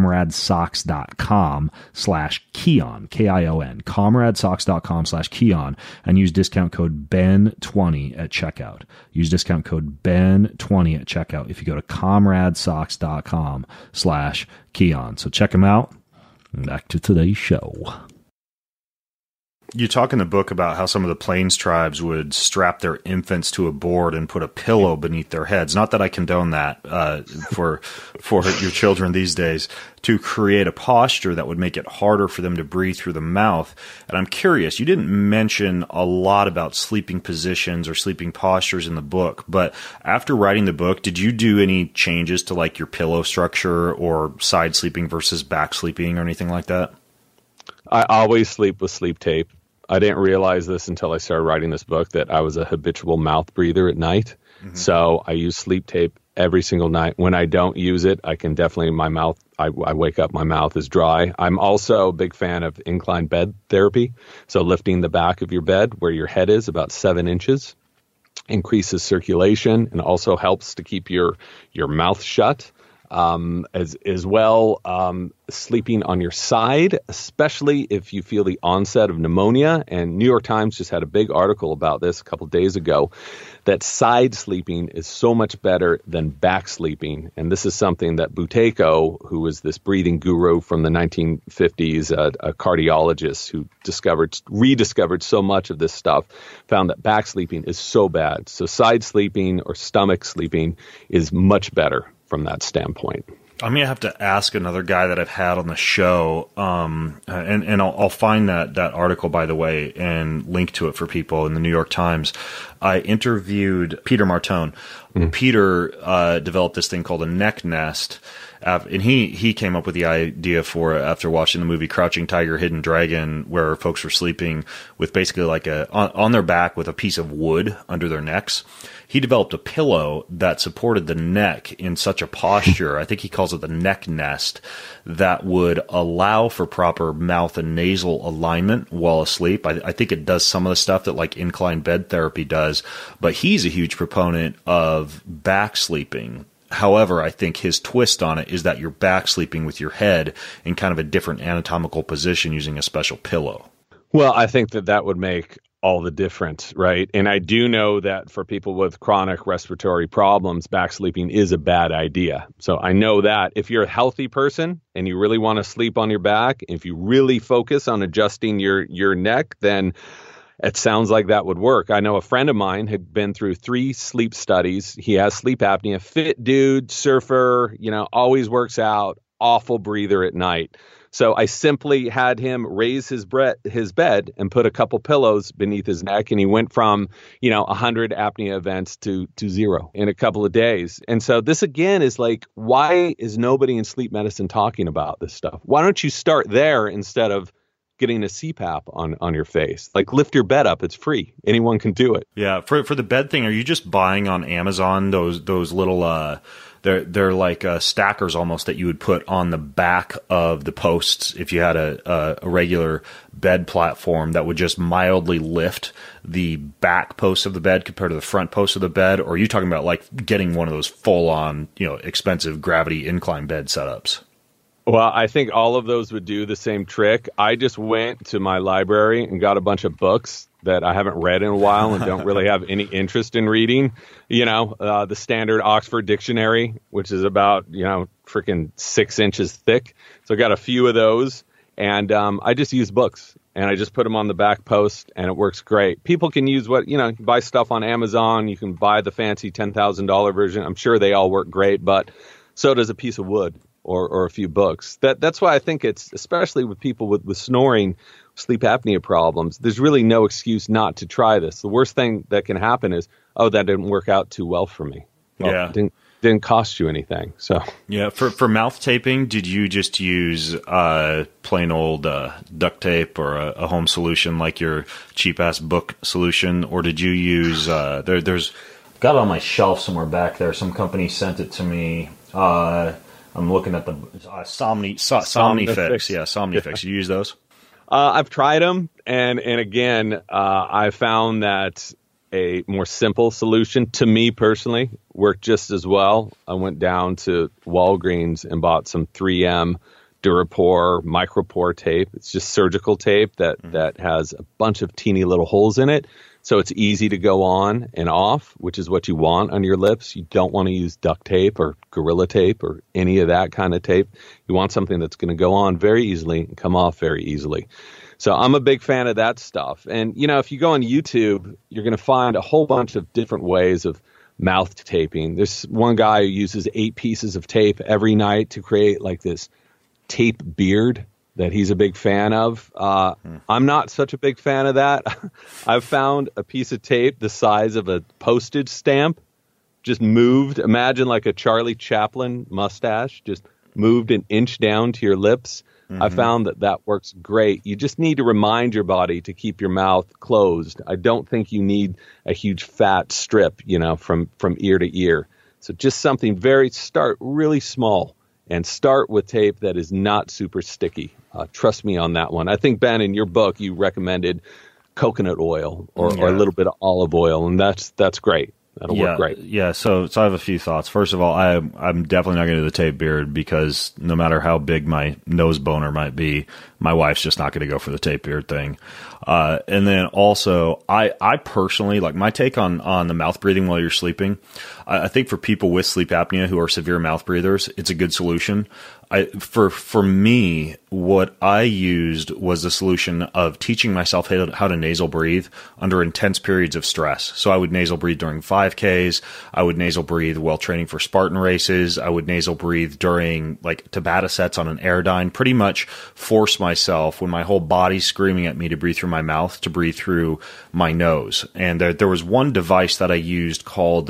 comradesocks.com/Kion, Kion, comradesocks.com/Kion, and use discount code BEN20 at checkout. Use discount code BEN20 at checkout if you go to comradesocks.com/Kion. So check them out. Back to today's show. You talk in the book about how some of the Plains tribes would strap their infants to a board and put a pillow beneath their heads. Not that I condone that for your children these days, to create a posture that would make it harder for them to breathe through the mouth. And I'm curious, you didn't mention a lot about sleeping positions or sleeping postures in the book, but after writing the book, did you do any changes to like your pillow structure or side sleeping versus back sleeping or anything like that? I always sleep with sleep tape. I didn't realize this until I started writing this book, that I was a habitual mouth breather at night. Mm-hmm. So I use sleep tape every single night. When I don't use it, I can definitely, my mouth, I wake up, my mouth is dry. I'm also a big fan of incline bed therapy. So lifting the back of your bed where your head is about 7 inches increases circulation and also helps to keep your mouth shut. As well, sleeping on your side, especially if you feel the onset of pneumonia. And New York Times just had a big article about this a couple of days ago, that side sleeping is so much better than back sleeping. And this is something that Buteyko, who was this breathing guru from the 1950s, a cardiologist who rediscovered so much of this stuff, found that back sleeping is so bad. So side sleeping or stomach sleeping is much better from that standpoint. I'm going to have to ask another guy that I've had on the show, and I'll find that article, by the way, and link to it for people in the New York Times. I interviewed Peter Martone. Mm. Peter developed this thing called a neck nest, and he came up with the idea for it after watching the movie Crouching Tiger, Hidden Dragon, where folks were sleeping with basically like on their back with a piece of wood under their necks. He developed a pillow that supported the neck in such a posture, I think he calls it the neck nest, that would allow for proper mouth and nasal alignment while asleep. I think it does some of the stuff that like incline bed therapy does, but he's a huge proponent of back sleeping. However, I think his twist on it is that you're back sleeping with your head in kind of a different anatomical position using a special pillow. Well, I think that would make all the difference, right? And I do know that for people with chronic respiratory problems, back sleeping is a bad idea. So I know that if you're a healthy person and you really want to sleep on your back, if you really focus on adjusting your neck, then it sounds like that would work. I know a friend of mine had been through 3 sleep studies. He has sleep apnea, fit dude, surfer, always works out, awful breather at night. So I simply had him raise his bed and put a couple pillows beneath his neck, and he went from 100 apnea events to 0 in a couple of days. And so this again is like, why is nobody in sleep medicine talking about this stuff? Why don't you start there instead of getting a CPAP on your face. Like, lift your bed up. It's free. Anyone can do it. Yeah. For the bed thing, are you just buying on Amazon those little they're like stackers almost that you would put on the back of the posts if you had a regular bed platform that would just mildly lift the back post of the bed compared to the front post of the bed? Or are you talking about like getting one of those full on, expensive gravity incline bed setups? Well, I think all of those would do the same trick. I just went to my library and got a bunch of books that I haven't read in a while and don't really have any interest in reading. The standard Oxford Dictionary, which is about, freaking 6 inches thick. So I got a few of those, and I just use books, and I just put them on the back post, and it works great. People can use you can buy stuff on Amazon. You can buy the fancy $10,000 version. I'm sure they all work great, but so does a piece of wood or a few books. That's why I think it's, especially with people with snoring, sleep apnea problems, there's really no excuse not to try this. The worst thing that can happen is, that didn't work out too well for me. Well, yeah. It didn't cost you anything. So yeah, for mouth taping, did you just use plain old duct tape or a home solution like your cheap ass book solution, or did you use there's got it on my shelf somewhere back there. Some company sent it to me. I'm looking at the Somnifix. Yeah, Somnifix. You use those? I've tried them, and again, I found that a more simple solution, to me personally, worked just as well. I went down to Walgreens and bought some 3M Durapore micropore tape. It's just surgical tape that has a bunch of teeny little holes in it. So it's easy to go on and off, which is what you want on your lips. You don't want to use duct tape or Gorilla Tape or any of that kind of tape. You want something that's going to go on very easily and come off very easily. So I'm a big fan of that stuff. And, if you go on YouTube, you're going to find a whole bunch of different ways of mouth taping. There's one guy who uses 8 pieces of tape every night to create like this tape beard that he's a big fan of. I'm not such a big fan of that. I've found a piece of tape the size of a postage stamp just moved. Imagine like a Charlie Chaplin mustache, just moved an inch down to your lips. I found that works great. You just need to remind your body to keep your mouth closed. I don't think you need a huge fat strip, from ear to ear. So just something start really small and start with tape that is not super sticky. Trust me on that one. I think, Ben, in your book, you recommended coconut oil or a little bit of olive oil, and that's great. That'll work great. Yeah, so I have a few thoughts. First of all, I'm definitely not going to do the tape beard because no matter how big my nose boner might be, my wife's just not going to go for the tape beard thing. And then also, I personally, like my take on the mouth breathing while you're sleeping, I think for people with sleep apnea who are severe mouth breathers, it's a good solution. For me, what I used was the solution of teaching myself how to nasal breathe under intense periods of stress. So I would nasal breathe during 5Ks. I would nasal breathe while training for Spartan races. I would nasal breathe during like Tabata sets on an Airdyne. Pretty much force myself when my whole body's screaming at me to breathe through my mouth to breathe through my nose. And there was one device that I used called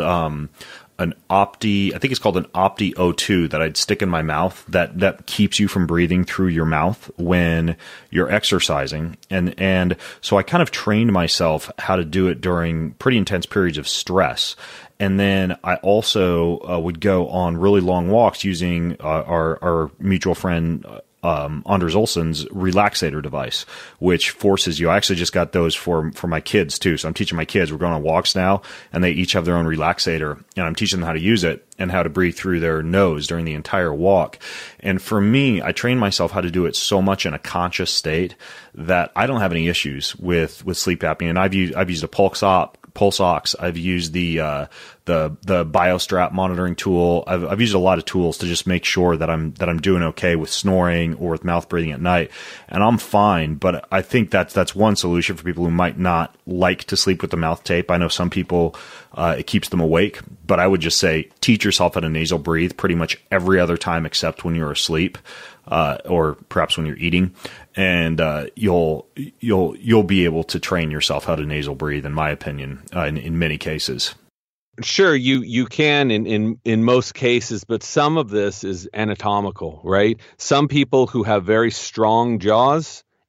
an Opti, I think it's called an Opti O2 that I'd stick in my mouth that keeps you from breathing through your mouth when you're exercising. And so I kind of trained myself how to do it during pretty intense periods of stress. And then I also would go on really long walks using our mutual friend Anders Olsen's relaxator device, which forces you. I actually just got those for my kids too. So I'm teaching my kids. We're going on walks now, and they each have their own relaxator, and I'm teaching them how to use it and how to breathe through their nose during the entire walk. And for me, I trained myself how to do it so much in a conscious state that I don't have any issues with sleep apnea. And I've used a pulse ox. I've used the BioStrap monitoring tool. I've used a lot of tools to just make sure that I'm doing okay with snoring or with mouth breathing at night, and I'm fine. But I think that's one solution for people who might not like to sleep with the mouth tape. I know some people it keeps them awake, but I would just say teach yourself how to nasal breathe pretty much every other time except when you're asleep, or perhaps when you're eating. And you'll be able to train yourself how to nasal breathe, in my opinion, in many cases. Sure, you can in most cases, but some of this is anatomical, right? Some people who have very strong jaws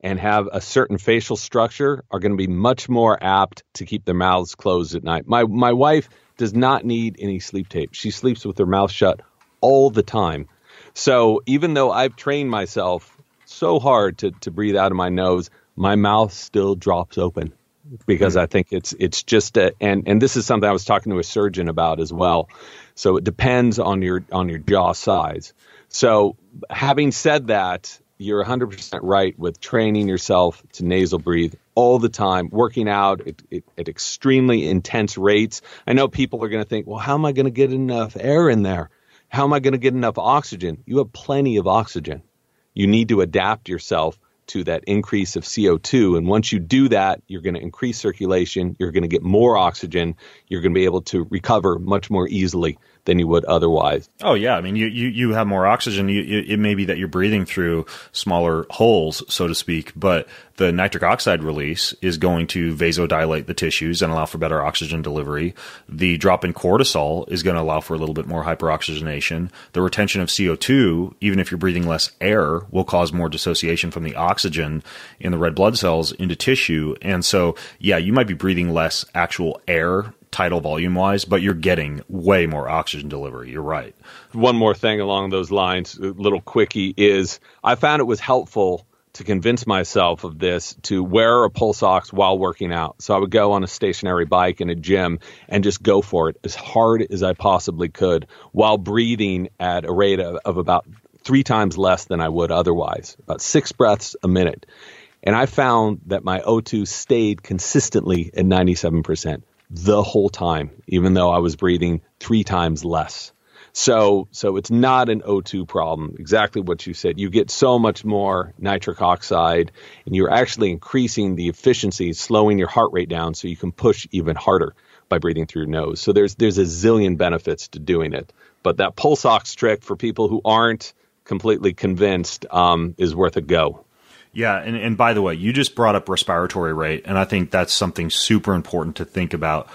and have a certain facial structure are going to be much more apt to keep their mouths closed at night. My wife does not need any sleep tape. She sleeps with her mouth shut all the time. So even though I've trained myself so hard to breathe out of my nose, my mouth still drops open because I think it's just and this is something I was talking to a surgeon about as well. So it depends on your jaw size. So having said that, you're 100% right with training yourself to nasal breathe all the time, working out at extremely intense rates. I know people are going to think, well, how am I going to get enough air in there? How am I going to get enough oxygen? You have plenty of oxygen. You need to adapt yourself to that increase of CO2. And once you do that, you're going to increase circulation. You're going to get more oxygen. You're going to be able to recover much more easily than you would otherwise. Oh, yeah. I mean, you have more oxygen. It may be that you're breathing through smaller holes, so to speak, but the nitric oxide release is going to vasodilate the tissues and allow for better oxygen delivery. The drop in cortisol is going to allow for a little bit more hyperoxygenation. The retention of CO2, even if you're breathing less air, will cause more dissociation from the oxygen in the red blood cells into tissue. And so, yeah, you might be breathing less actual air tidal volume wise, but you're getting way more oxygen delivery. You're right. One more thing along those lines, a little quickie, is I found it was helpful to convince myself of this, to wear a pulse ox while working out. So I would go on a stationary bike in a gym and just go for it as hard as I possibly could while breathing at a rate of about 3 times less than I would otherwise, about 6 breaths a minute. And I found that my O2 stayed consistently at 97%. The whole time, even though I was breathing 3 times less. So it's not an O2 problem. Exactly what you said. You get so much more nitric oxide, and you're actually increasing the efficiency, slowing your heart rate down so you can push even harder by breathing through your nose. So there's a zillion benefits to doing it. But that pulse ox trick for people who aren't completely convinced is worth a go. Yeah, and by the way, you just brought up respiratory rate, and I think that's something super important to think about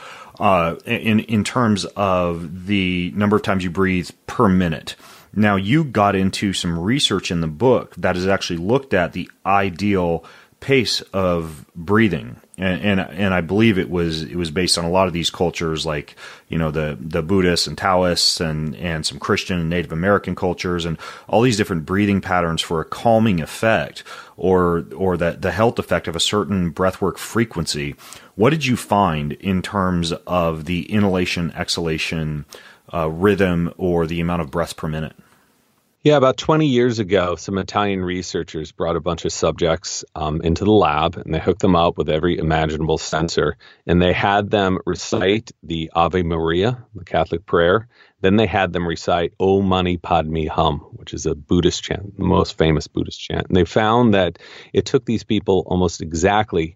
in terms of the number of times you breathe per minute. Now, you got into some research in the book that has actually looked at the ideal pace of breathing, and I believe it was based on a lot of these cultures, like the Buddhists and Taoists and some Christian and Native American cultures, and all these different breathing patterns for a calming effect or the health effect of a certain breathwork frequency. What did you find in terms of the inhalation exhalation rhythm or the amount of breaths per minute? Yeah, about 20 years ago, some Italian researchers brought a bunch of subjects into the lab, and they hooked them up with every imaginable sensor, and they had them recite the Ave Maria, the Catholic prayer. Then they had them recite O Mani Padme Hum, which is a Buddhist chant, the most famous Buddhist chant. And they found that it took these people almost exactly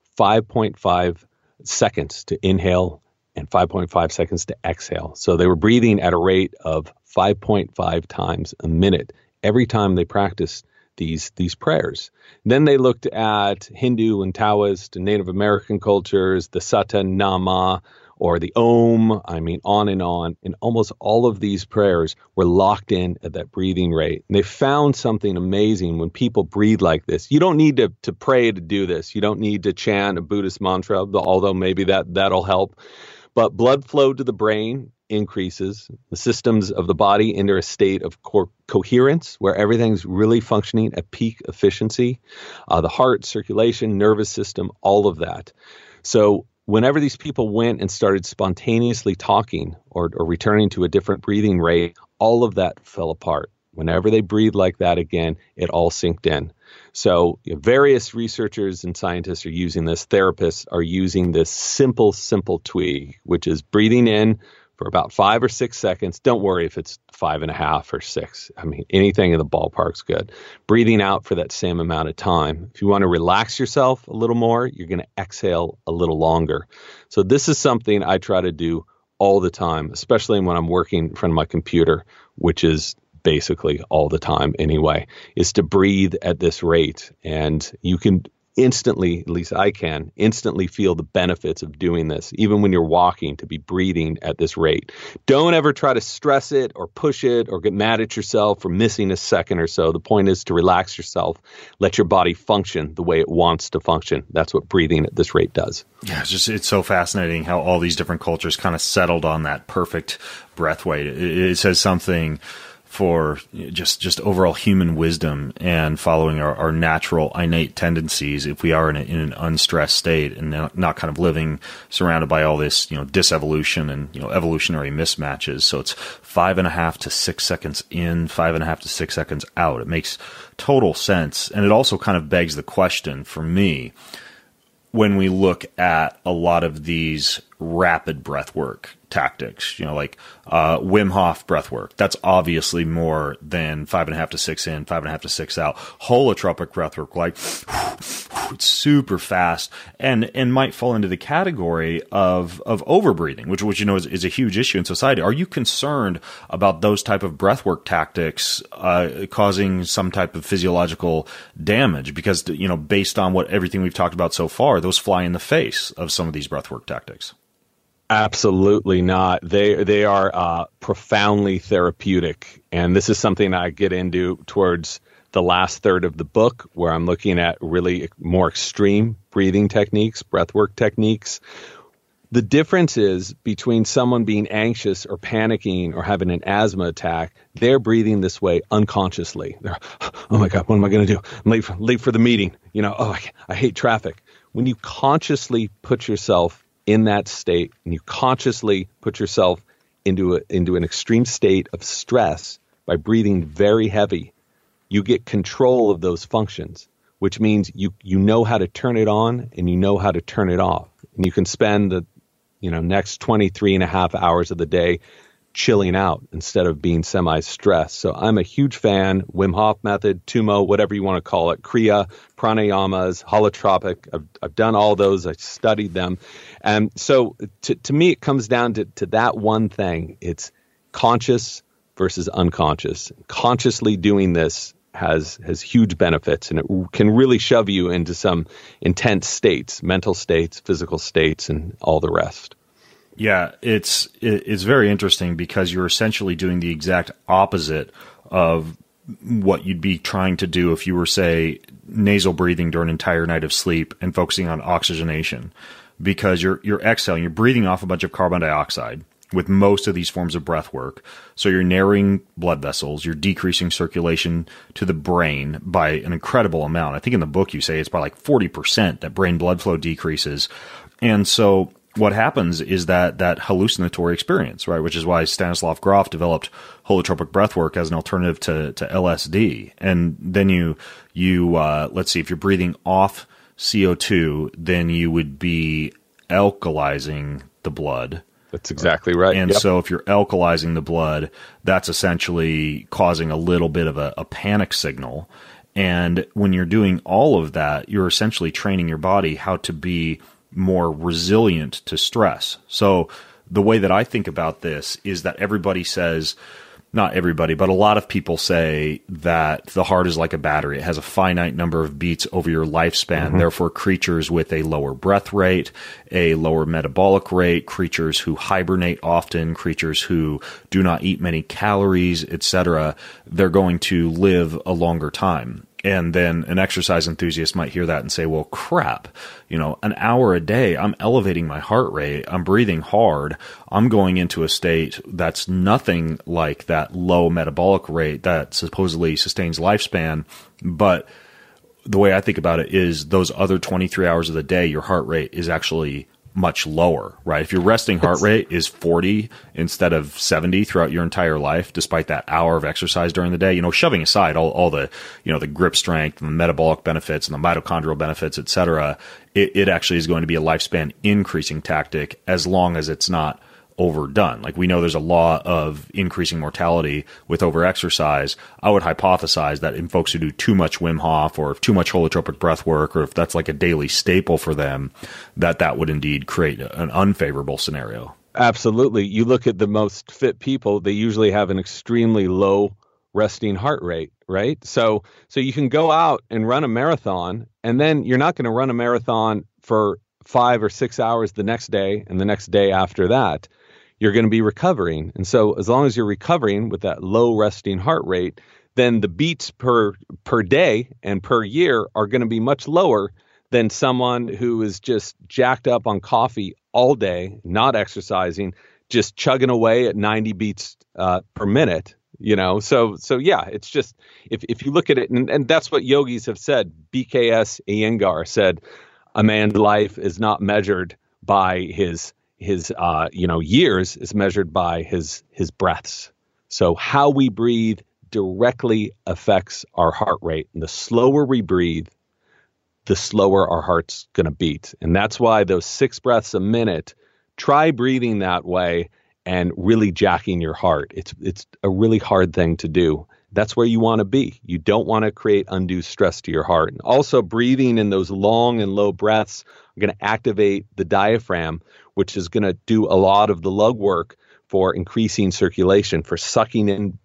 5.5 seconds to inhale and 5.5 seconds to exhale. So they were breathing at a rate of 5.5 times a minute every time they practiced these prayers. Then they looked at Hindu and Taoist and Native American cultures, the Sata Nama or the Om, on. And almost all of these prayers were locked in at that breathing rate. And they found something amazing when people breathe like this. You don't need to pray to do this. You don't need to chant a Buddhist mantra, although maybe that'll help. But blood flow to the brain increases. The systems of the body enter a state of coherence where everything's really functioning at peak efficiency. The heart, circulation, nervous system, all of that. So whenever these people went and started spontaneously talking or returning to a different breathing rate, all of that fell apart. Whenever they breathed like that again, it all synced in. So various researchers and scientists are using this. Therapists are using this simple tweak, which is breathing in for about 5 or 6 seconds. Don't worry if it's 5.5 or 6. Anything in the ballpark's good. Breathing out for that same amount of time. If you want to relax yourself a little more, you're going to exhale a little longer. So this is something I try to do all the time, especially when I'm working in front of my computer, which is basically all the time anyway, is to breathe at this rate. And you can instantly, at least I can, instantly feel the benefits of doing this, even when you're walking, to be breathing at this rate. Don't ever try to stress it or push it or get mad at yourself for missing a second or so. The point is to relax yourself, let your body function the way it wants to function. That's what breathing at this rate does. Yeah, it's so fascinating how all these different cultures kind of settled on that perfect breath weight. It says something for just overall human wisdom and following our natural innate tendencies if we are in an unstressed state and not kind of living surrounded by all this, disevolution and, evolutionary mismatches. So it's 5.5 to 6 seconds in, 5.5 to 6 seconds out. It makes total sense. And it also kind of begs the question for me, when we look at a lot of these rapid breath work tactics, like Wim Hof breath work, that's obviously more than 5.5 to 6 in, 5.5 to 6 out. Holotropic breath work, like it's super fast and might fall into the category of overbreathing, which is a huge issue in society. Are you concerned about those type of breath work tactics causing some type of physiological damage? Because based on everything we've talked about so far, those fly in the face of some of these breath work tactics. Absolutely not. They are profoundly therapeutic. And this is something I get into towards the last third of the book, where I'm looking at really more extreme breathing techniques, breathwork techniques. The difference is between someone being anxious or panicking or having an asthma attack, they're breathing this way unconsciously. They're, oh my God, what am I going to do? I'm late for the meeting. I hate traffic. When you consciously put yourself in that state, and you consciously put yourself into an extreme state of stress by breathing very heavy, you get control of those functions, which means you know how to turn it on and you know how to turn it off. And you can spend the next 23.5 hours of the day chilling out instead of being semi-stressed. So I'm a huge fan. Wim Hof method, Tummo, whatever you want to call it, Kriya, pranayamas, holotropic. I've done all those. I studied them. And so to me, it comes down to that one thing. It's conscious versus unconscious. Consciously doing this has huge benefits, and it can really shove you into some intense states, mental states, physical states, and all the rest. Yeah, it's very interesting because you're essentially doing the exact opposite of what you'd be trying to do if you were, say, nasal breathing during an entire night of sleep and focusing on oxygenation, because you're exhaling, you're breathing off a bunch of carbon dioxide with most of these forms of breath work. So you're narrowing blood vessels, you're decreasing circulation to the brain by an incredible amount. I think in the book you say it's by like 40% that brain blood flow decreases. And so what happens is that hallucinatory experience, right? Which is why Stanislav Grof developed holotropic breathwork as an alternative to LSD. And then you let's see, if you're breathing off CO2, then you would be alkalizing the blood. That's exactly right. And so if you're alkalizing the blood, that's essentially causing a little bit of a panic signal. And when you're doing all of that, you're essentially training your body how to be more resilient to stress. So the way that I think about this is that everybody says, not everybody, but a lot of people say that the heart is like a battery. It has a finite number of beats over your lifespan. Mm-hmm. Therefore, creatures with a lower breath rate, a lower metabolic rate, creatures who hibernate often, creatures who do not eat many calories, etc., they're going to live a longer time. And then an exercise enthusiast might hear that and say, well, crap, an hour a day, I'm elevating my heart rate, I'm breathing hard, I'm going into a state that's nothing like that low metabolic rate that supposedly sustains lifespan. But the way I think about it is those other 23 hours of the day, your heart rate is actually much lower, right? If your resting heart rate is 40 instead of 70 throughout your entire life, despite that hour of exercise during the day, shoving aside all the, the grip strength and the metabolic benefits and the mitochondrial benefits, et cetera, it actually is going to be a lifespan increasing tactic as long as it's not overdone. Like we know there's a law of increasing mortality with overexercise. I would hypothesize that in folks who do too much Wim Hof or too much holotropic breath work, or if that's like a daily staple for them, that would indeed create an unfavorable scenario. Absolutely. You look at the most fit people, they usually have an extremely low resting heart rate. right? So you can go out and run a marathon, and then you're not going to run a marathon for 5 or 6 hours the next day and the next day after that. You're going to be recovering. And so as long as you're recovering with that low resting heart rate, then the beats per day and per year are going to be much lower than someone who is just jacked up on coffee all day, not exercising, just chugging away at 90 beats per minute. So yeah, it's just, if you look at it, and that's what yogis have said. BKS Iyengar said, a man's life is not measured by his years, is measured by his breaths. So how we breathe directly affects our heart rate. And the slower we breathe, the slower our heart's going to beat. And that's why those 6 breaths a minute, try breathing that way and really jacking your heart. It's a really hard thing to do. That's where you want to be. You don't want to create undue stress to your heart. And also, breathing in those long and low breaths are going to activate the diaphragm, which is going to do a lot of the lung work for increasing circulation, for sucking in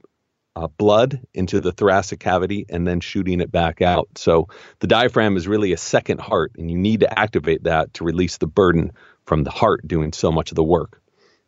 blood into the thoracic cavity and then shooting it back out. So the diaphragm is really a second heart, and you need to activate that to release the burden from the heart doing so much of the work.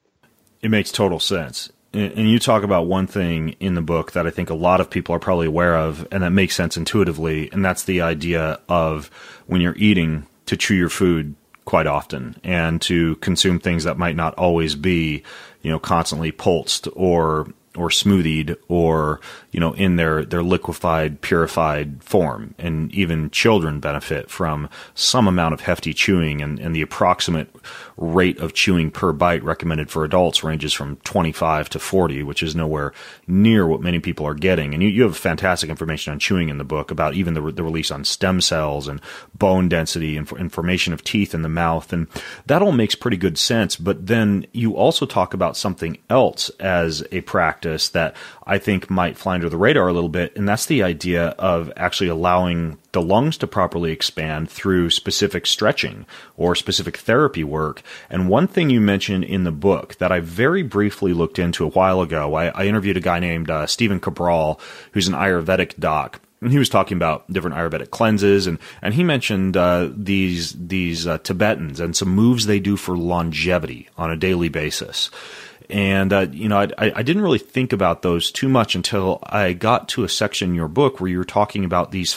It makes total sense. And you talk about one thing in the book that I think a lot of people are probably aware of, and that makes sense intuitively, and that's the idea of when you're eating, to chew your food quite often and to consume things that might not always be, constantly pulsed or smoothied or, in their liquefied, purified form. And even children benefit from some amount of hefty chewing, and the approximate rate of chewing per bite recommended for adults ranges from 25 to 40, which is nowhere near what many people are getting. And you have fantastic information on chewing in the book about even the release on stem cells and bone density and formation of teeth in the mouth. And that all makes pretty good sense. But then you also talk about something else as a practice that I think might fly under the radar a little bit, and that's the idea of actually allowing the lungs to properly expand through specific stretching or specific therapy work. And one thing you mentioned in the book that I very briefly looked into a while ago, I interviewed a guy named Stephen Cabral, who's an Ayurvedic doc. And he was talking about different Ayurvedic cleanses, and he mentioned these Tibetans and some moves they do for longevity on a daily basis. And, I didn't really think about those too much until I got to a section in your book where you were talking about these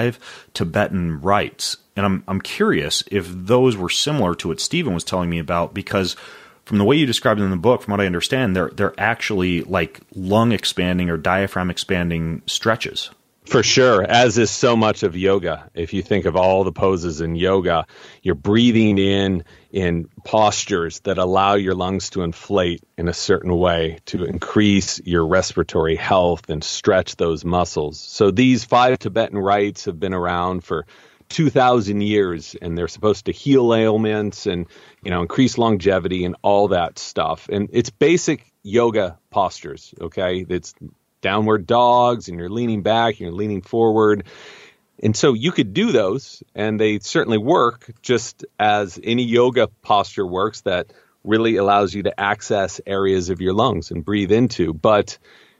5 Tibetan rites. And I'm curious if those were similar to what Stephen was telling me about, because from the way you described them in the book, from what I understand, they're actually like lung expanding or diaphragm expanding stretches. For sure, as is so much of yoga. If you think of all the poses in yoga, you're breathing in postures that allow your lungs to inflate in a certain way to increase your respiratory health and stretch those muscles. So these 5 Tibetan rites have been around for 2,000 years, and they're supposed to heal ailments and, increase longevity and all that stuff. And it's basic yoga postures, okay? It's downward dogs, and you're leaning back, and you're leaning forward. And so you could do those, and they certainly work just as any yoga posture works that really allows you to access areas of your lungs and breathe into. But,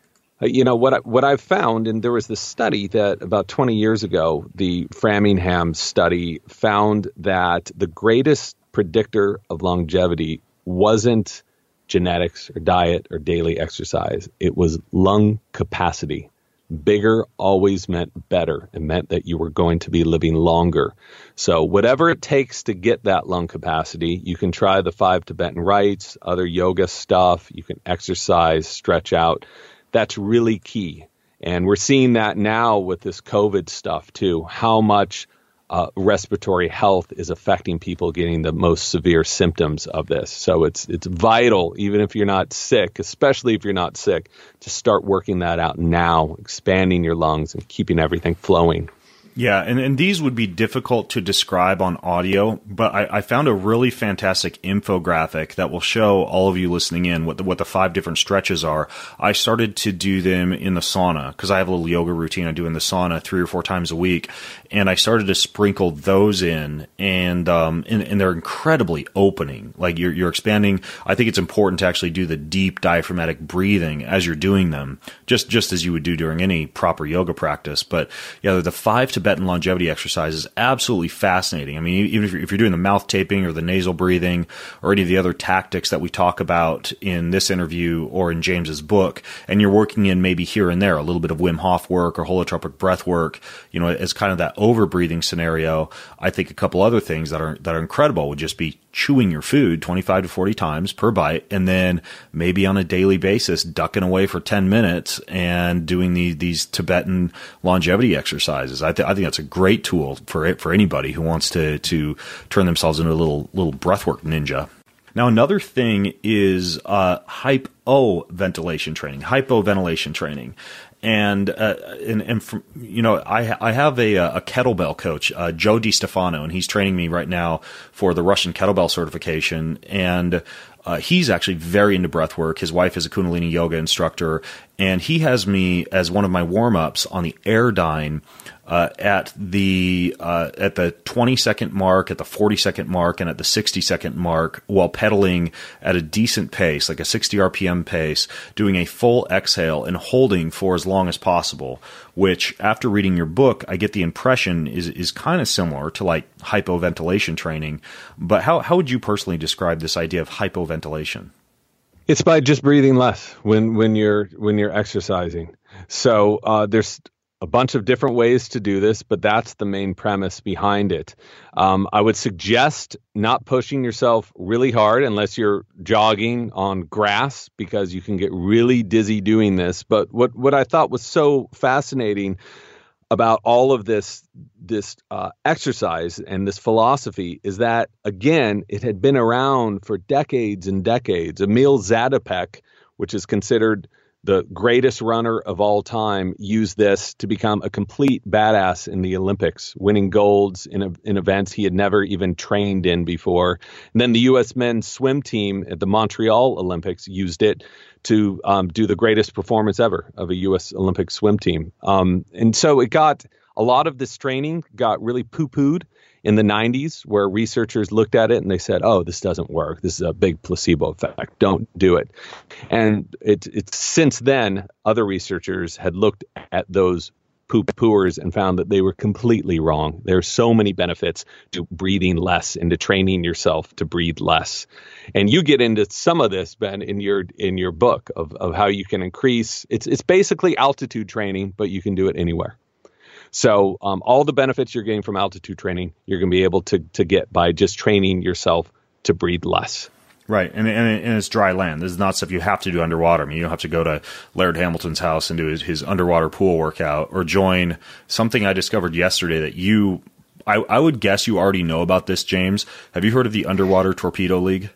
what I've found, and there was this study that about 20 years ago, the Framingham study found that the greatest predictor of longevity wasn't genetics or diet or daily exercise. It was lung capacity. Bigger always meant better. It meant that you were going to be living longer. So whatever it takes to get that lung capacity, you can try the 5 Tibetan rites, other yoga stuff. You can exercise, stretch out. That's really key. And we're seeing that now with this COVID stuff too, how much respiratory health is affecting people getting the most severe symptoms of this. So it's vital, even if you're not sick, especially if you're not sick, to start working that out now, expanding your lungs and keeping everything flowing. Yeah, and these would be difficult to describe on audio, but I found a really fantastic infographic that will show all of you listening in what the 5 different stretches are. I started to do them in the sauna because I have a little yoga routine I do in the sauna 3 or 4 times a week, and I started to sprinkle those in, and they're incredibly opening. Like you're expanding. I think it's important to actually do the deep diaphragmatic breathing as you're doing them, just as you would do during any proper yoga practice. But yeah, the 5 Tibetan longevity exercise is absolutely fascinating. I mean, even if you're doing the mouth taping or the nasal breathing or any of the other tactics that we talk about in this interview or in James's book, and you're working in maybe here and there a little bit of Wim Hof work or holotropic breath work, as kind of that over breathing scenario, I think a couple other things that are incredible would just be chewing your food 25 to 40 times per bite, and then maybe on a daily basis ducking away for 10 minutes and doing these Tibetan longevity exercises. I think that's a great tool for anybody who wants to turn themselves into a little breathwork ninja. Now, another thing is hypoventilation training. And from, I have a kettlebell coach, Joe DiStefano, and he's training me right now for the Russian kettlebell certification. And he's actually very into breath work. His wife is a Kundalini yoga instructor, and he has me as one of my warm-ups on the Airdyne at the 20-second mark, at the 40-second mark, and at the 60-second mark, while pedaling at a decent pace, like a 60 RPM pace, doing a full exhale and holding for as long as possible, which, after reading your book, I get the impression is kind of similar to like hypoventilation training. But how would you personally describe this idea of hypoventilation? It's by just breathing less when you're exercising. So there's a bunch of different ways to do this, but that's the main premise behind it. I would suggest not pushing yourself really hard unless you're jogging on grass, because you can get really dizzy doing this. But what I thought was so fascinating about all of this exercise and this philosophy is that, again, it had been around for decades and decades. Emil Zatopek, which is considered the greatest runner of all time, used this to become a complete badass in the Olympics, winning golds in events he had never even trained in before. And then the U.S. men's swim team at the Montreal Olympics used it to do the greatest performance ever of a U.S. Olympic swim team. And so a lot of this training got really poo-pooed in the 90s, where researchers looked at it and they said, oh, this doesn't work. This is a big placebo effect. Don't do it. And it's since then, other researchers had looked at those poo-pooers and found that they were completely wrong. There are so many benefits to breathing less and to training yourself to breathe less. And you get into some of this, Ben, in your book of how you can increase. It's basically altitude training, but you can do it anywhere. So all the benefits you're getting from altitude training, you're going to be able to get by just training yourself to breathe less. Right, and it's dry land. This is not stuff you have to do underwater. I mean, you don't have to go to Laird Hamilton's house and do his underwater pool workout, or join something I discovered yesterday that I would guess you already know about this, James. Have you heard of the Underwater Torpedo League?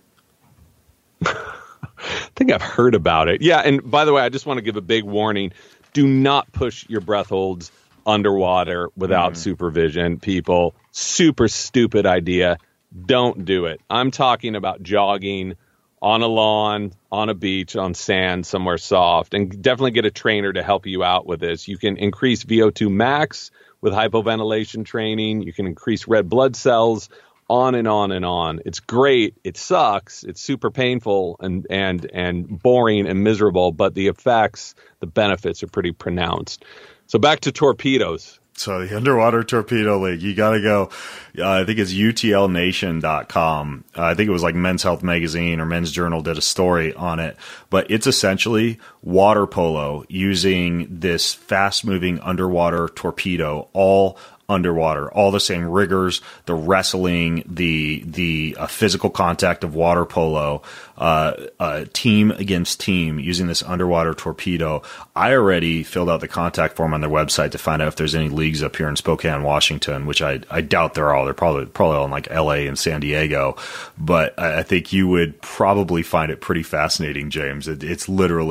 I think I've heard about it. Yeah, and by the way, I just want to give a big warning. Do not push your breath holds underwater without supervision, people. Super stupid idea. Don't do it. I'm talking about jogging on a lawn, on a beach, on sand, somewhere soft, and definitely get a trainer to help you out with this. You can increase VO2 max with hypoventilation training. You can increase red blood cells, on and on and on. It's great. It sucks. It's super painful and boring and miserable, but the effects, the benefits are pretty pronounced. So back to torpedoes. So the Underwater Torpedo League, you got to go. I think it's utlnation.com. I think it was like Men's Health Magazine or Men's Journal did a story on it. But it's essentially water polo using this fast-moving underwater torpedo, all underwater, all the same rigors, the wrestling, the physical contact of water polo, team against team using this underwater torpedo. I already filled out the contact form on their website to find out if there's any leagues up here in Spokane, Washington, which I doubt there are. They're probably all in like LA and San Diego, but I think you would probably find it pretty fascinating, James. It's literally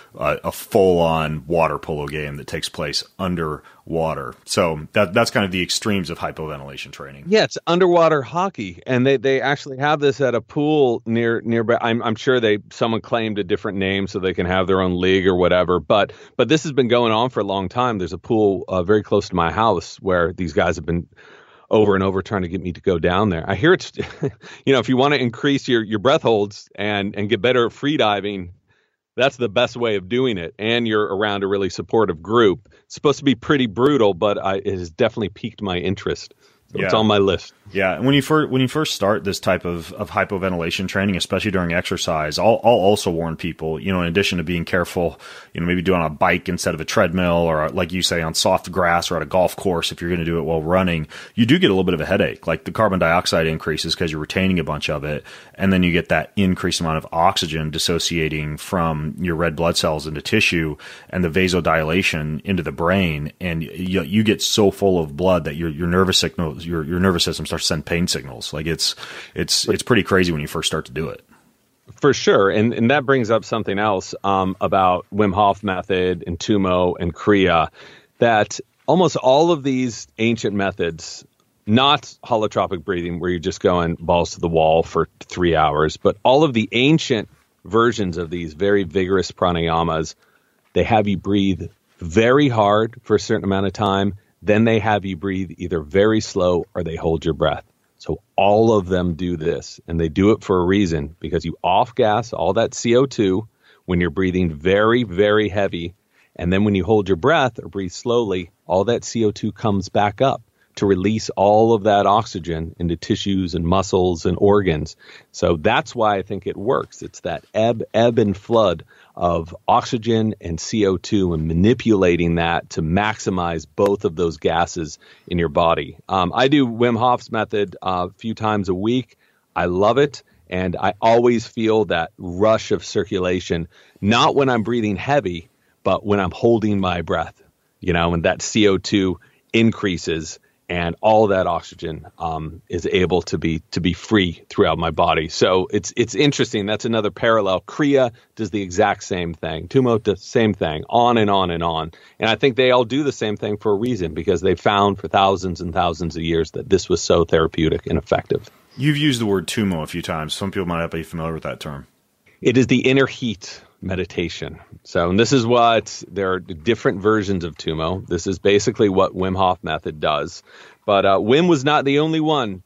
a full-on water polo game that takes place underwater. So that's kind of the extremes of hypoventilation training. Yeah, it's underwater hockey, and they actually have this at a pool nearby. I'm sure someone claimed a different name so they can have their own league or whatever. But this has been going on for a long time. There's a pool very close to my house where these guys have been over and over trying to get me to go down there. I hear it's, if you want to increase your breath holds and get better at free diving, that's the best way of doing it. And you're around a really supportive group. It's supposed to be pretty brutal, but it has definitely piqued my interest. So It's on my list. Yeah, and when you first start this type of hypoventilation training, especially during exercise, I'll also warn people, in addition to being careful, maybe doing a bike instead of a treadmill, or like you say, on soft grass or at a golf course, if you're going to do it while running, you do get a little bit of a headache. Like the carbon dioxide increases because you're retaining a bunch of it, and then you get that increased amount of oxygen dissociating from your red blood cells into tissue and the vasodilation into the brain, and you get so full of blood that your nervous signals, your nervous system starts to send pain signals. Like it's pretty crazy when you first start to do it. For sure. And that brings up something else about Wim Hof method and Tummo and Kriya, that almost all of these ancient methods, not holotropic breathing where you're just going balls to the wall for 3 hours, but all of the ancient versions of these very vigorous pranayamas, they have you breathe very hard for a certain amount of time. Then they have you breathe either very slow or they hold your breath. So all of them do this, and they do it for a reason, because you off-gas all that CO2 when you're breathing very, very heavy, and then when you hold your breath or breathe slowly, all that CO2 comes back up to release all of that oxygen into tissues and muscles and organs. So that's why I think it works. It's that ebb and flood of oxygen and CO2 and manipulating that to maximize both of those gases in your body. I do Wim Hof's method a few times a week. I love it. And I always feel that rush of circulation, not when I'm breathing heavy, but when I'm holding my breath, and that CO2 increases and all that oxygen is able to be free throughout my body. So it's interesting. That's another parallel. Kriya does the exact same thing. Tummo does the same thing, on and on and on. And I think they all do the same thing for a reason, because they found for thousands and thousands of years that this was so therapeutic and effective. You've used the word Tummo a few times. Some people might not be familiar with that term. It is the inner heat meditation. So, and this is there are different versions of Tummo. This is basically what Wim Hof method does. But Wim was not the only one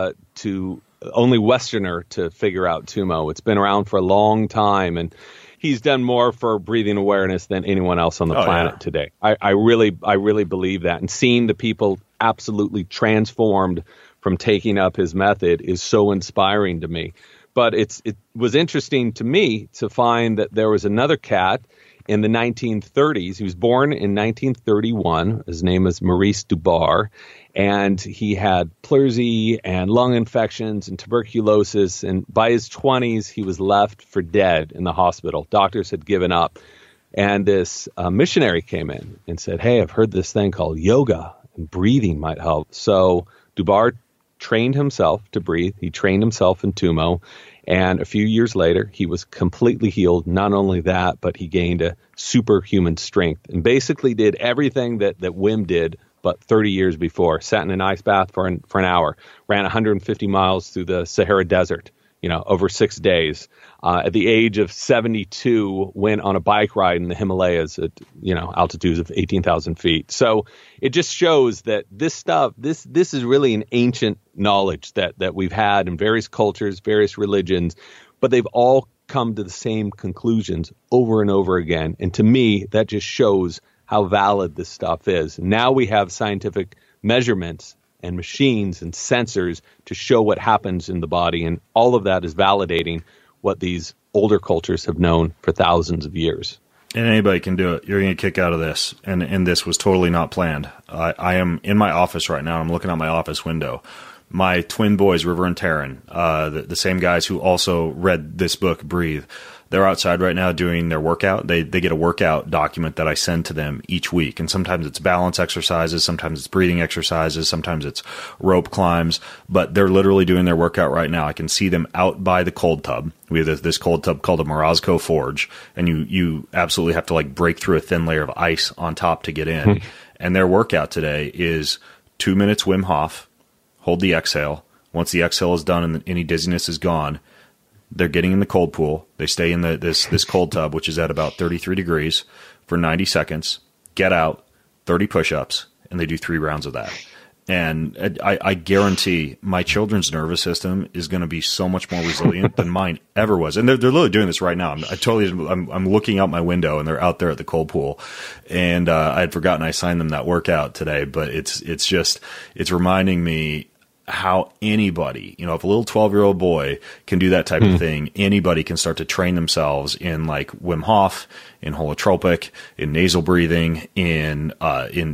only Westerner to figure out Tummo. It's been around for a long time, and he's done more for breathing awareness than anyone else on the planet today. I really believe that. And seeing the people absolutely transformed from taking up his method is so inspiring to me. But it was interesting to me to find that there was another cat in the 1930s. He was born in 1931. His name is Maurice Dubar, and he had pleurisy and lung infections and tuberculosis. And by his 20s, he was left for dead in the hospital. Doctors had given up. And this missionary came in and said, "Hey, I've heard this thing called yoga, and breathing might help." So Dubar trained himself to breathe. He trained himself in Tummo. And a few years later, he was completely healed. Not only that, but he gained a superhuman strength and basically did everything that Wim did, but 30 years before. Sat in an ice bath for an hour, ran 150 miles through the Sahara Desert, over 6 days. At the age of 72, went on a bike ride in the Himalayas at, altitudes of 18,000 feet. So it just shows that this stuff, this is really an ancient knowledge that we've had in various cultures, various religions, but they've all come to the same conclusions over and over again. And to me, that just shows how valid this stuff is. Now we have scientific measurements and machines and sensors to show what happens in the body. And all of that is validating what these older cultures have known for thousands of years. And anybody can do it. You're going to kick out of this. And this was totally not planned. I am in my office right now. I'm looking out my office window. My twin boys, River and Taryn, the same guys who also read this book, Breathe, They're outside right now doing their workout. They get a workout document that I send to them each week. And sometimes it's balance exercises, sometimes it's breathing exercises, sometimes it's rope climbs, but they're literally doing their workout right now. I can see them out by the cold tub. We have this cold tub called a Morozko Forge, and you absolutely have to like break through a thin layer of ice on top to get in. And their workout today is 2 minutes Wim Hof, hold the exhale. Once the exhale is done and any dizziness is gone, they're getting in the cold pool. They stay in this cold tub, which is at about 33 degrees, for 90 seconds, get out, 30 push-ups, and they do 3 rounds of that. And I guarantee my children's nervous system is going to be so much more resilient than mine ever was. And they're literally doing this right now. I'm looking out my window, and they're out there at the cold pool. And I had forgotten I signed them that workout today, but it's reminding me how anybody, if a little 12-year-old boy can do that type of thing, anybody can start to train themselves in like Wim Hof, in holotropic, in nasal breathing, in the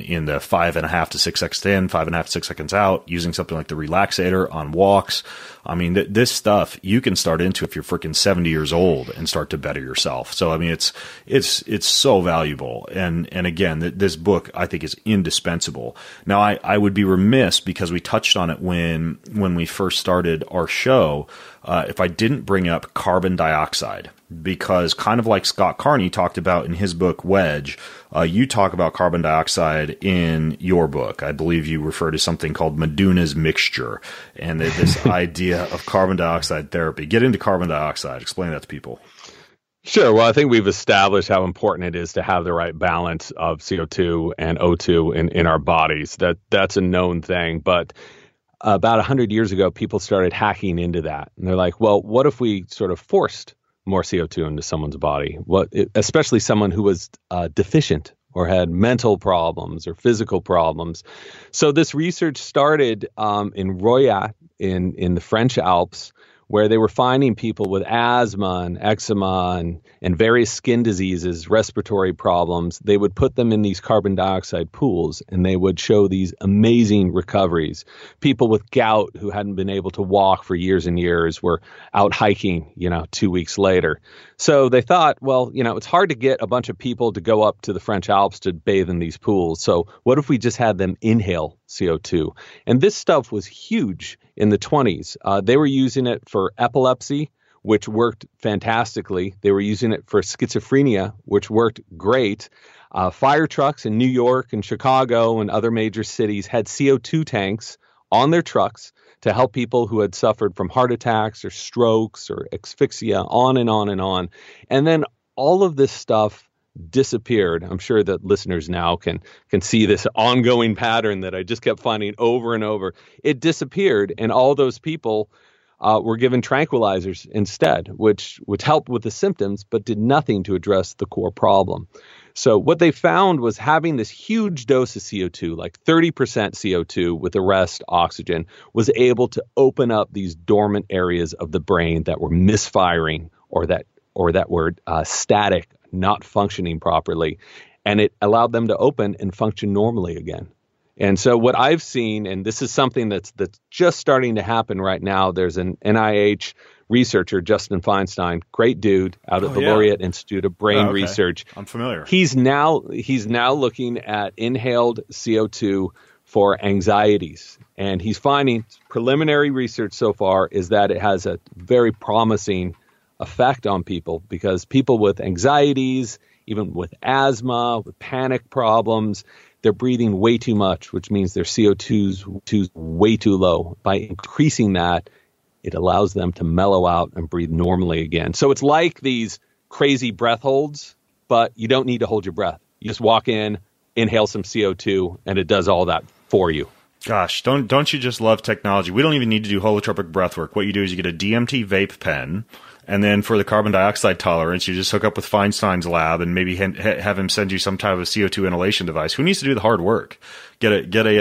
5.5 to 6 seconds in, 5.5 to 6 seconds out, using something like the relaxator on walks. I mean, this stuff you can start into if you're freaking 70 years old and start to better yourself. So, I mean, it's so valuable. And again, this book I think is indispensable. Now, I would be remiss, because we touched on it when we first started our show, if I didn't bring up carbon dioxide, because kind of like Scott Carney talked about in his book Wedge, you talk about carbon dioxide in your book. I believe you refer to something called Meduna's mixture, and this idea of carbon dioxide therapy. Get into carbon dioxide. Explain that to people. Sure. Well, I think we've established how important it is to have the right balance of CO2 and O2 in our bodies. That's a known thing. But about 100 years ago, people started hacking into that. And they're like, well, what if we sort of forced more CO2 into someone's body, especially someone who was deficient or had mental problems or physical problems? So this research started in Roya in the French Alps, where they were finding people with asthma and eczema and various skin diseases, respiratory problems. They would put them in these carbon dioxide pools, and they would show these amazing recoveries. People with gout who hadn't been able to walk for years and years were out hiking, 2 weeks later. So they thought, well, it's hard to get a bunch of people to go up to the French Alps to bathe in these pools. So what if we just had them inhale CO2? And this stuff was huge in the 20s. They were using it for epilepsy, which worked fantastically. They were using it for schizophrenia, which worked great. Fire trucks in New York and Chicago and other major cities had CO2 tanks on their trucks to help people who had suffered from heart attacks or strokes or asphyxia, on and on and on. And then all of this stuff disappeared. I'm sure that listeners now can see this ongoing pattern that I just kept finding over and over. It disappeared, and all those people were given tranquilizers instead, which helped with the symptoms, but did nothing to address the core problem. So what they found was having this huge dose of CO2, like 30% CO2 with the rest oxygen, was able to open up these dormant areas of the brain that were misfiring or that were static, not functioning properly. And it allowed them to open and function normally again. And so what I've seen, and this is something that's just starting to happen right now, there's an NIH researcher, Justin Feinstein, great dude, out at the Laureate Institute of Brain Research. I'm familiar. He's now looking at inhaled CO2 for anxieties. And he's finding, preliminary research so far is that it has a very promising effect on people, because people with anxieties, even with asthma, with panic problems, they're breathing way too much, which means their CO2's way too low. By increasing that, it allows them to mellow out and breathe normally again. So it's like these crazy breath holds, but you don't need to hold your breath. You just walk in, inhale some CO2, and it does all that for you. Gosh, don't you just love technology? We don't even need to do holotropic breath work. What you do is you get a DMT vape pen, and then for the carbon dioxide tolerance, you just hook up with Feinstein's lab and maybe have him send you some type of CO2 inhalation device. Who needs to do the hard work? Get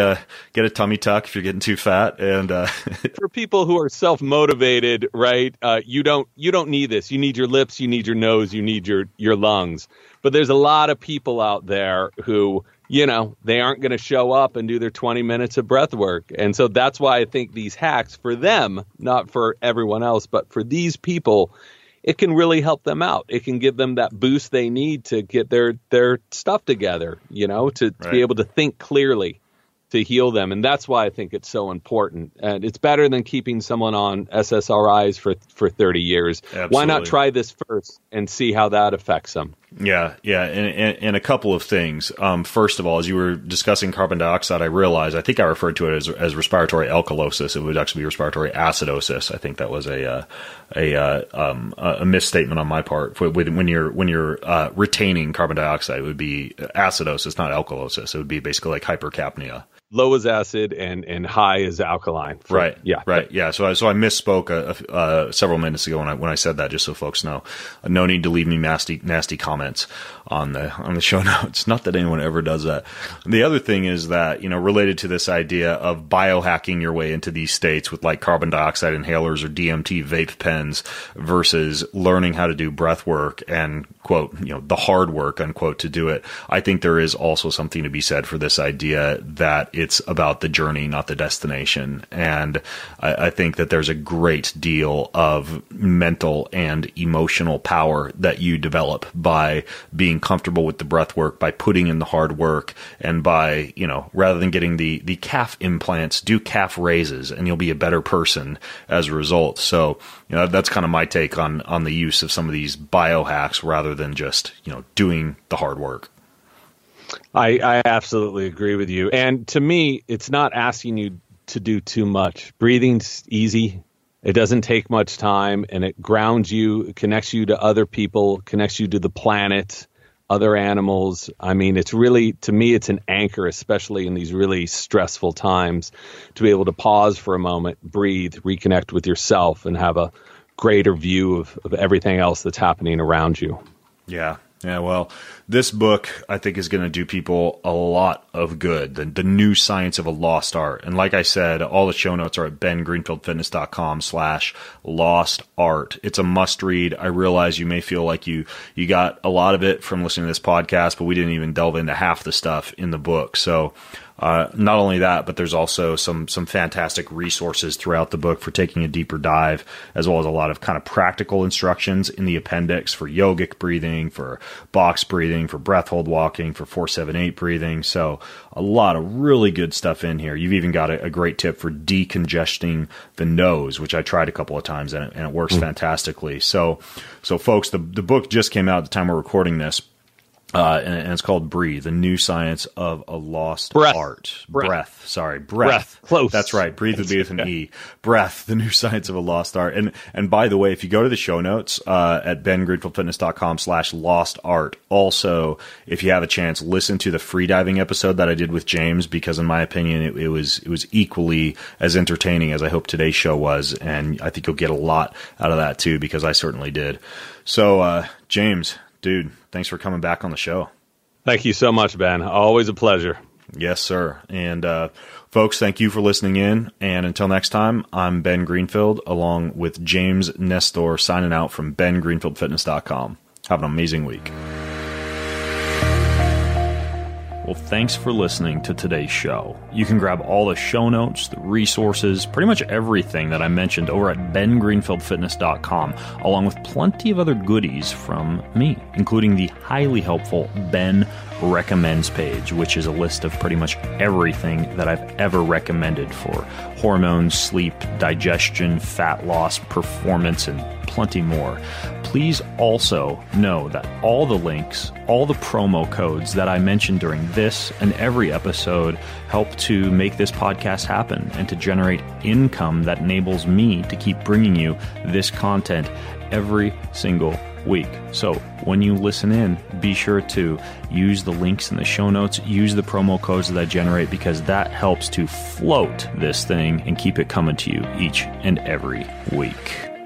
a tummy tuck if you're getting too fat. And for people who are self-motivated, right? You don't need this. You need your lips, you need your nose, you need your lungs. But there's a lot of people out there who, they aren't going to show up and do their 20 minutes of breath work. And so that's why I think these hacks, for them, not for everyone else, but for these people, it can really help them out. It can give them that boost they need to get their stuff together, to be able to think clearly, to heal them. And that's why I think it's so important. And it's better than keeping someone on SSRIs for 30 years. Absolutely. Why not try this first and see how that affects them? Yeah. And a couple of things. First of all, as you were discussing carbon dioxide, I realized, I think I referred to it as respiratory alkalosis. It would actually be respiratory acidosis. I think that was a misstatement on my part. When you're retaining carbon dioxide, it would be acidosis, not alkalosis. It would be basically like hypercapnia. Low is acid and high is alkaline. Right. Yeah. Right. Yeah. So I misspoke several minutes ago when I said that, just so folks know. No need to leave me nasty comments on the show notes. Not that anyone ever does that. The other thing is that, related to this idea of biohacking your way into these states with like carbon dioxide inhalers or DMT vape pens versus learning how to do breath work and, quote, the hard work, unquote, to do it. I think there is also something to be said for this idea that it's about the journey, not the destination. And I think that there's a great deal of mental and emotional power that you develop by being comfortable with the breath work, by putting in the hard work, and by, rather than getting the calf implants, do calf raises, and you'll be a better person as a result. So, that's kind of my take on the use of some of these biohacks rather than just, doing the hard work. I absolutely agree with you. And to me, it's not asking you to do too much. Breathing's easy. It doesn't take much time, and it grounds you, connects you to other people, connects you to the planet, other animals. I mean, it's really, to me, it's an anchor, especially in these really stressful times, to be able to pause for a moment, breathe, reconnect with yourself, and have a greater view of everything else that's happening around you. Yeah. Yeah, well, this book, I think, is going to do people a lot of good. The New Science of a Lost Art. And like I said, all the show notes are at bengreenfieldfitness.com/lost art. It's a must read. I realize you may feel like you got a lot of it from listening to this podcast, but we didn't even delve into half the stuff in the book. So not only that, but there's also some fantastic resources throughout the book for taking a deeper dive, as well as a lot of kind of practical instructions in the appendix for yogic breathing, for box breathing, for breath hold walking, for 4-7-8 breathing. So a lot of really good stuff in here. You've even got a great tip for decongesting the nose, which I tried a couple of times, and it works fantastically. So folks, the book just came out at the time we're recording this. And it's called Breathe, The New Science of a Lost Art. Breath. Close. That's right. Breathe would be with an E. Breath, The New Science of a Lost Art. And by the way, if you go to the show notes at bengreenfieldfitness.com/lost art, also, if you have a chance, listen to the freediving episode that I did with James, because in my opinion, it was equally as entertaining as I hope today's show was. And I think you'll get a lot out of that too, because I certainly did. So, James, dude, thanks for coming back on the show. Thank you so much, Ben. Always a pleasure. Yes, sir. And folks, thank you for listening in. And until next time, I'm Ben Greenfield, along with James Nestor, signing out from bengreenfieldfitness.com. Have an amazing week. Well, thanks for listening to today's show. You can grab all the show notes, the resources, pretty much everything that I mentioned over at bengreenfieldfitness.com, along with plenty of other goodies from me, including the highly helpful Ben Recommends page, which is a list of pretty much everything that I've ever recommended for hormones, sleep, digestion, fat loss, performance, and plenty more. Please also know that all the links, all the promo codes that I mentioned during this and every episode help to make this podcast happen and to generate income that enables me to keep bringing you this content every single week. So when you listen in, be sure to use the links in the show notes, use the promo codes that I generate, because that helps to float this thing and keep it coming to you each and every week.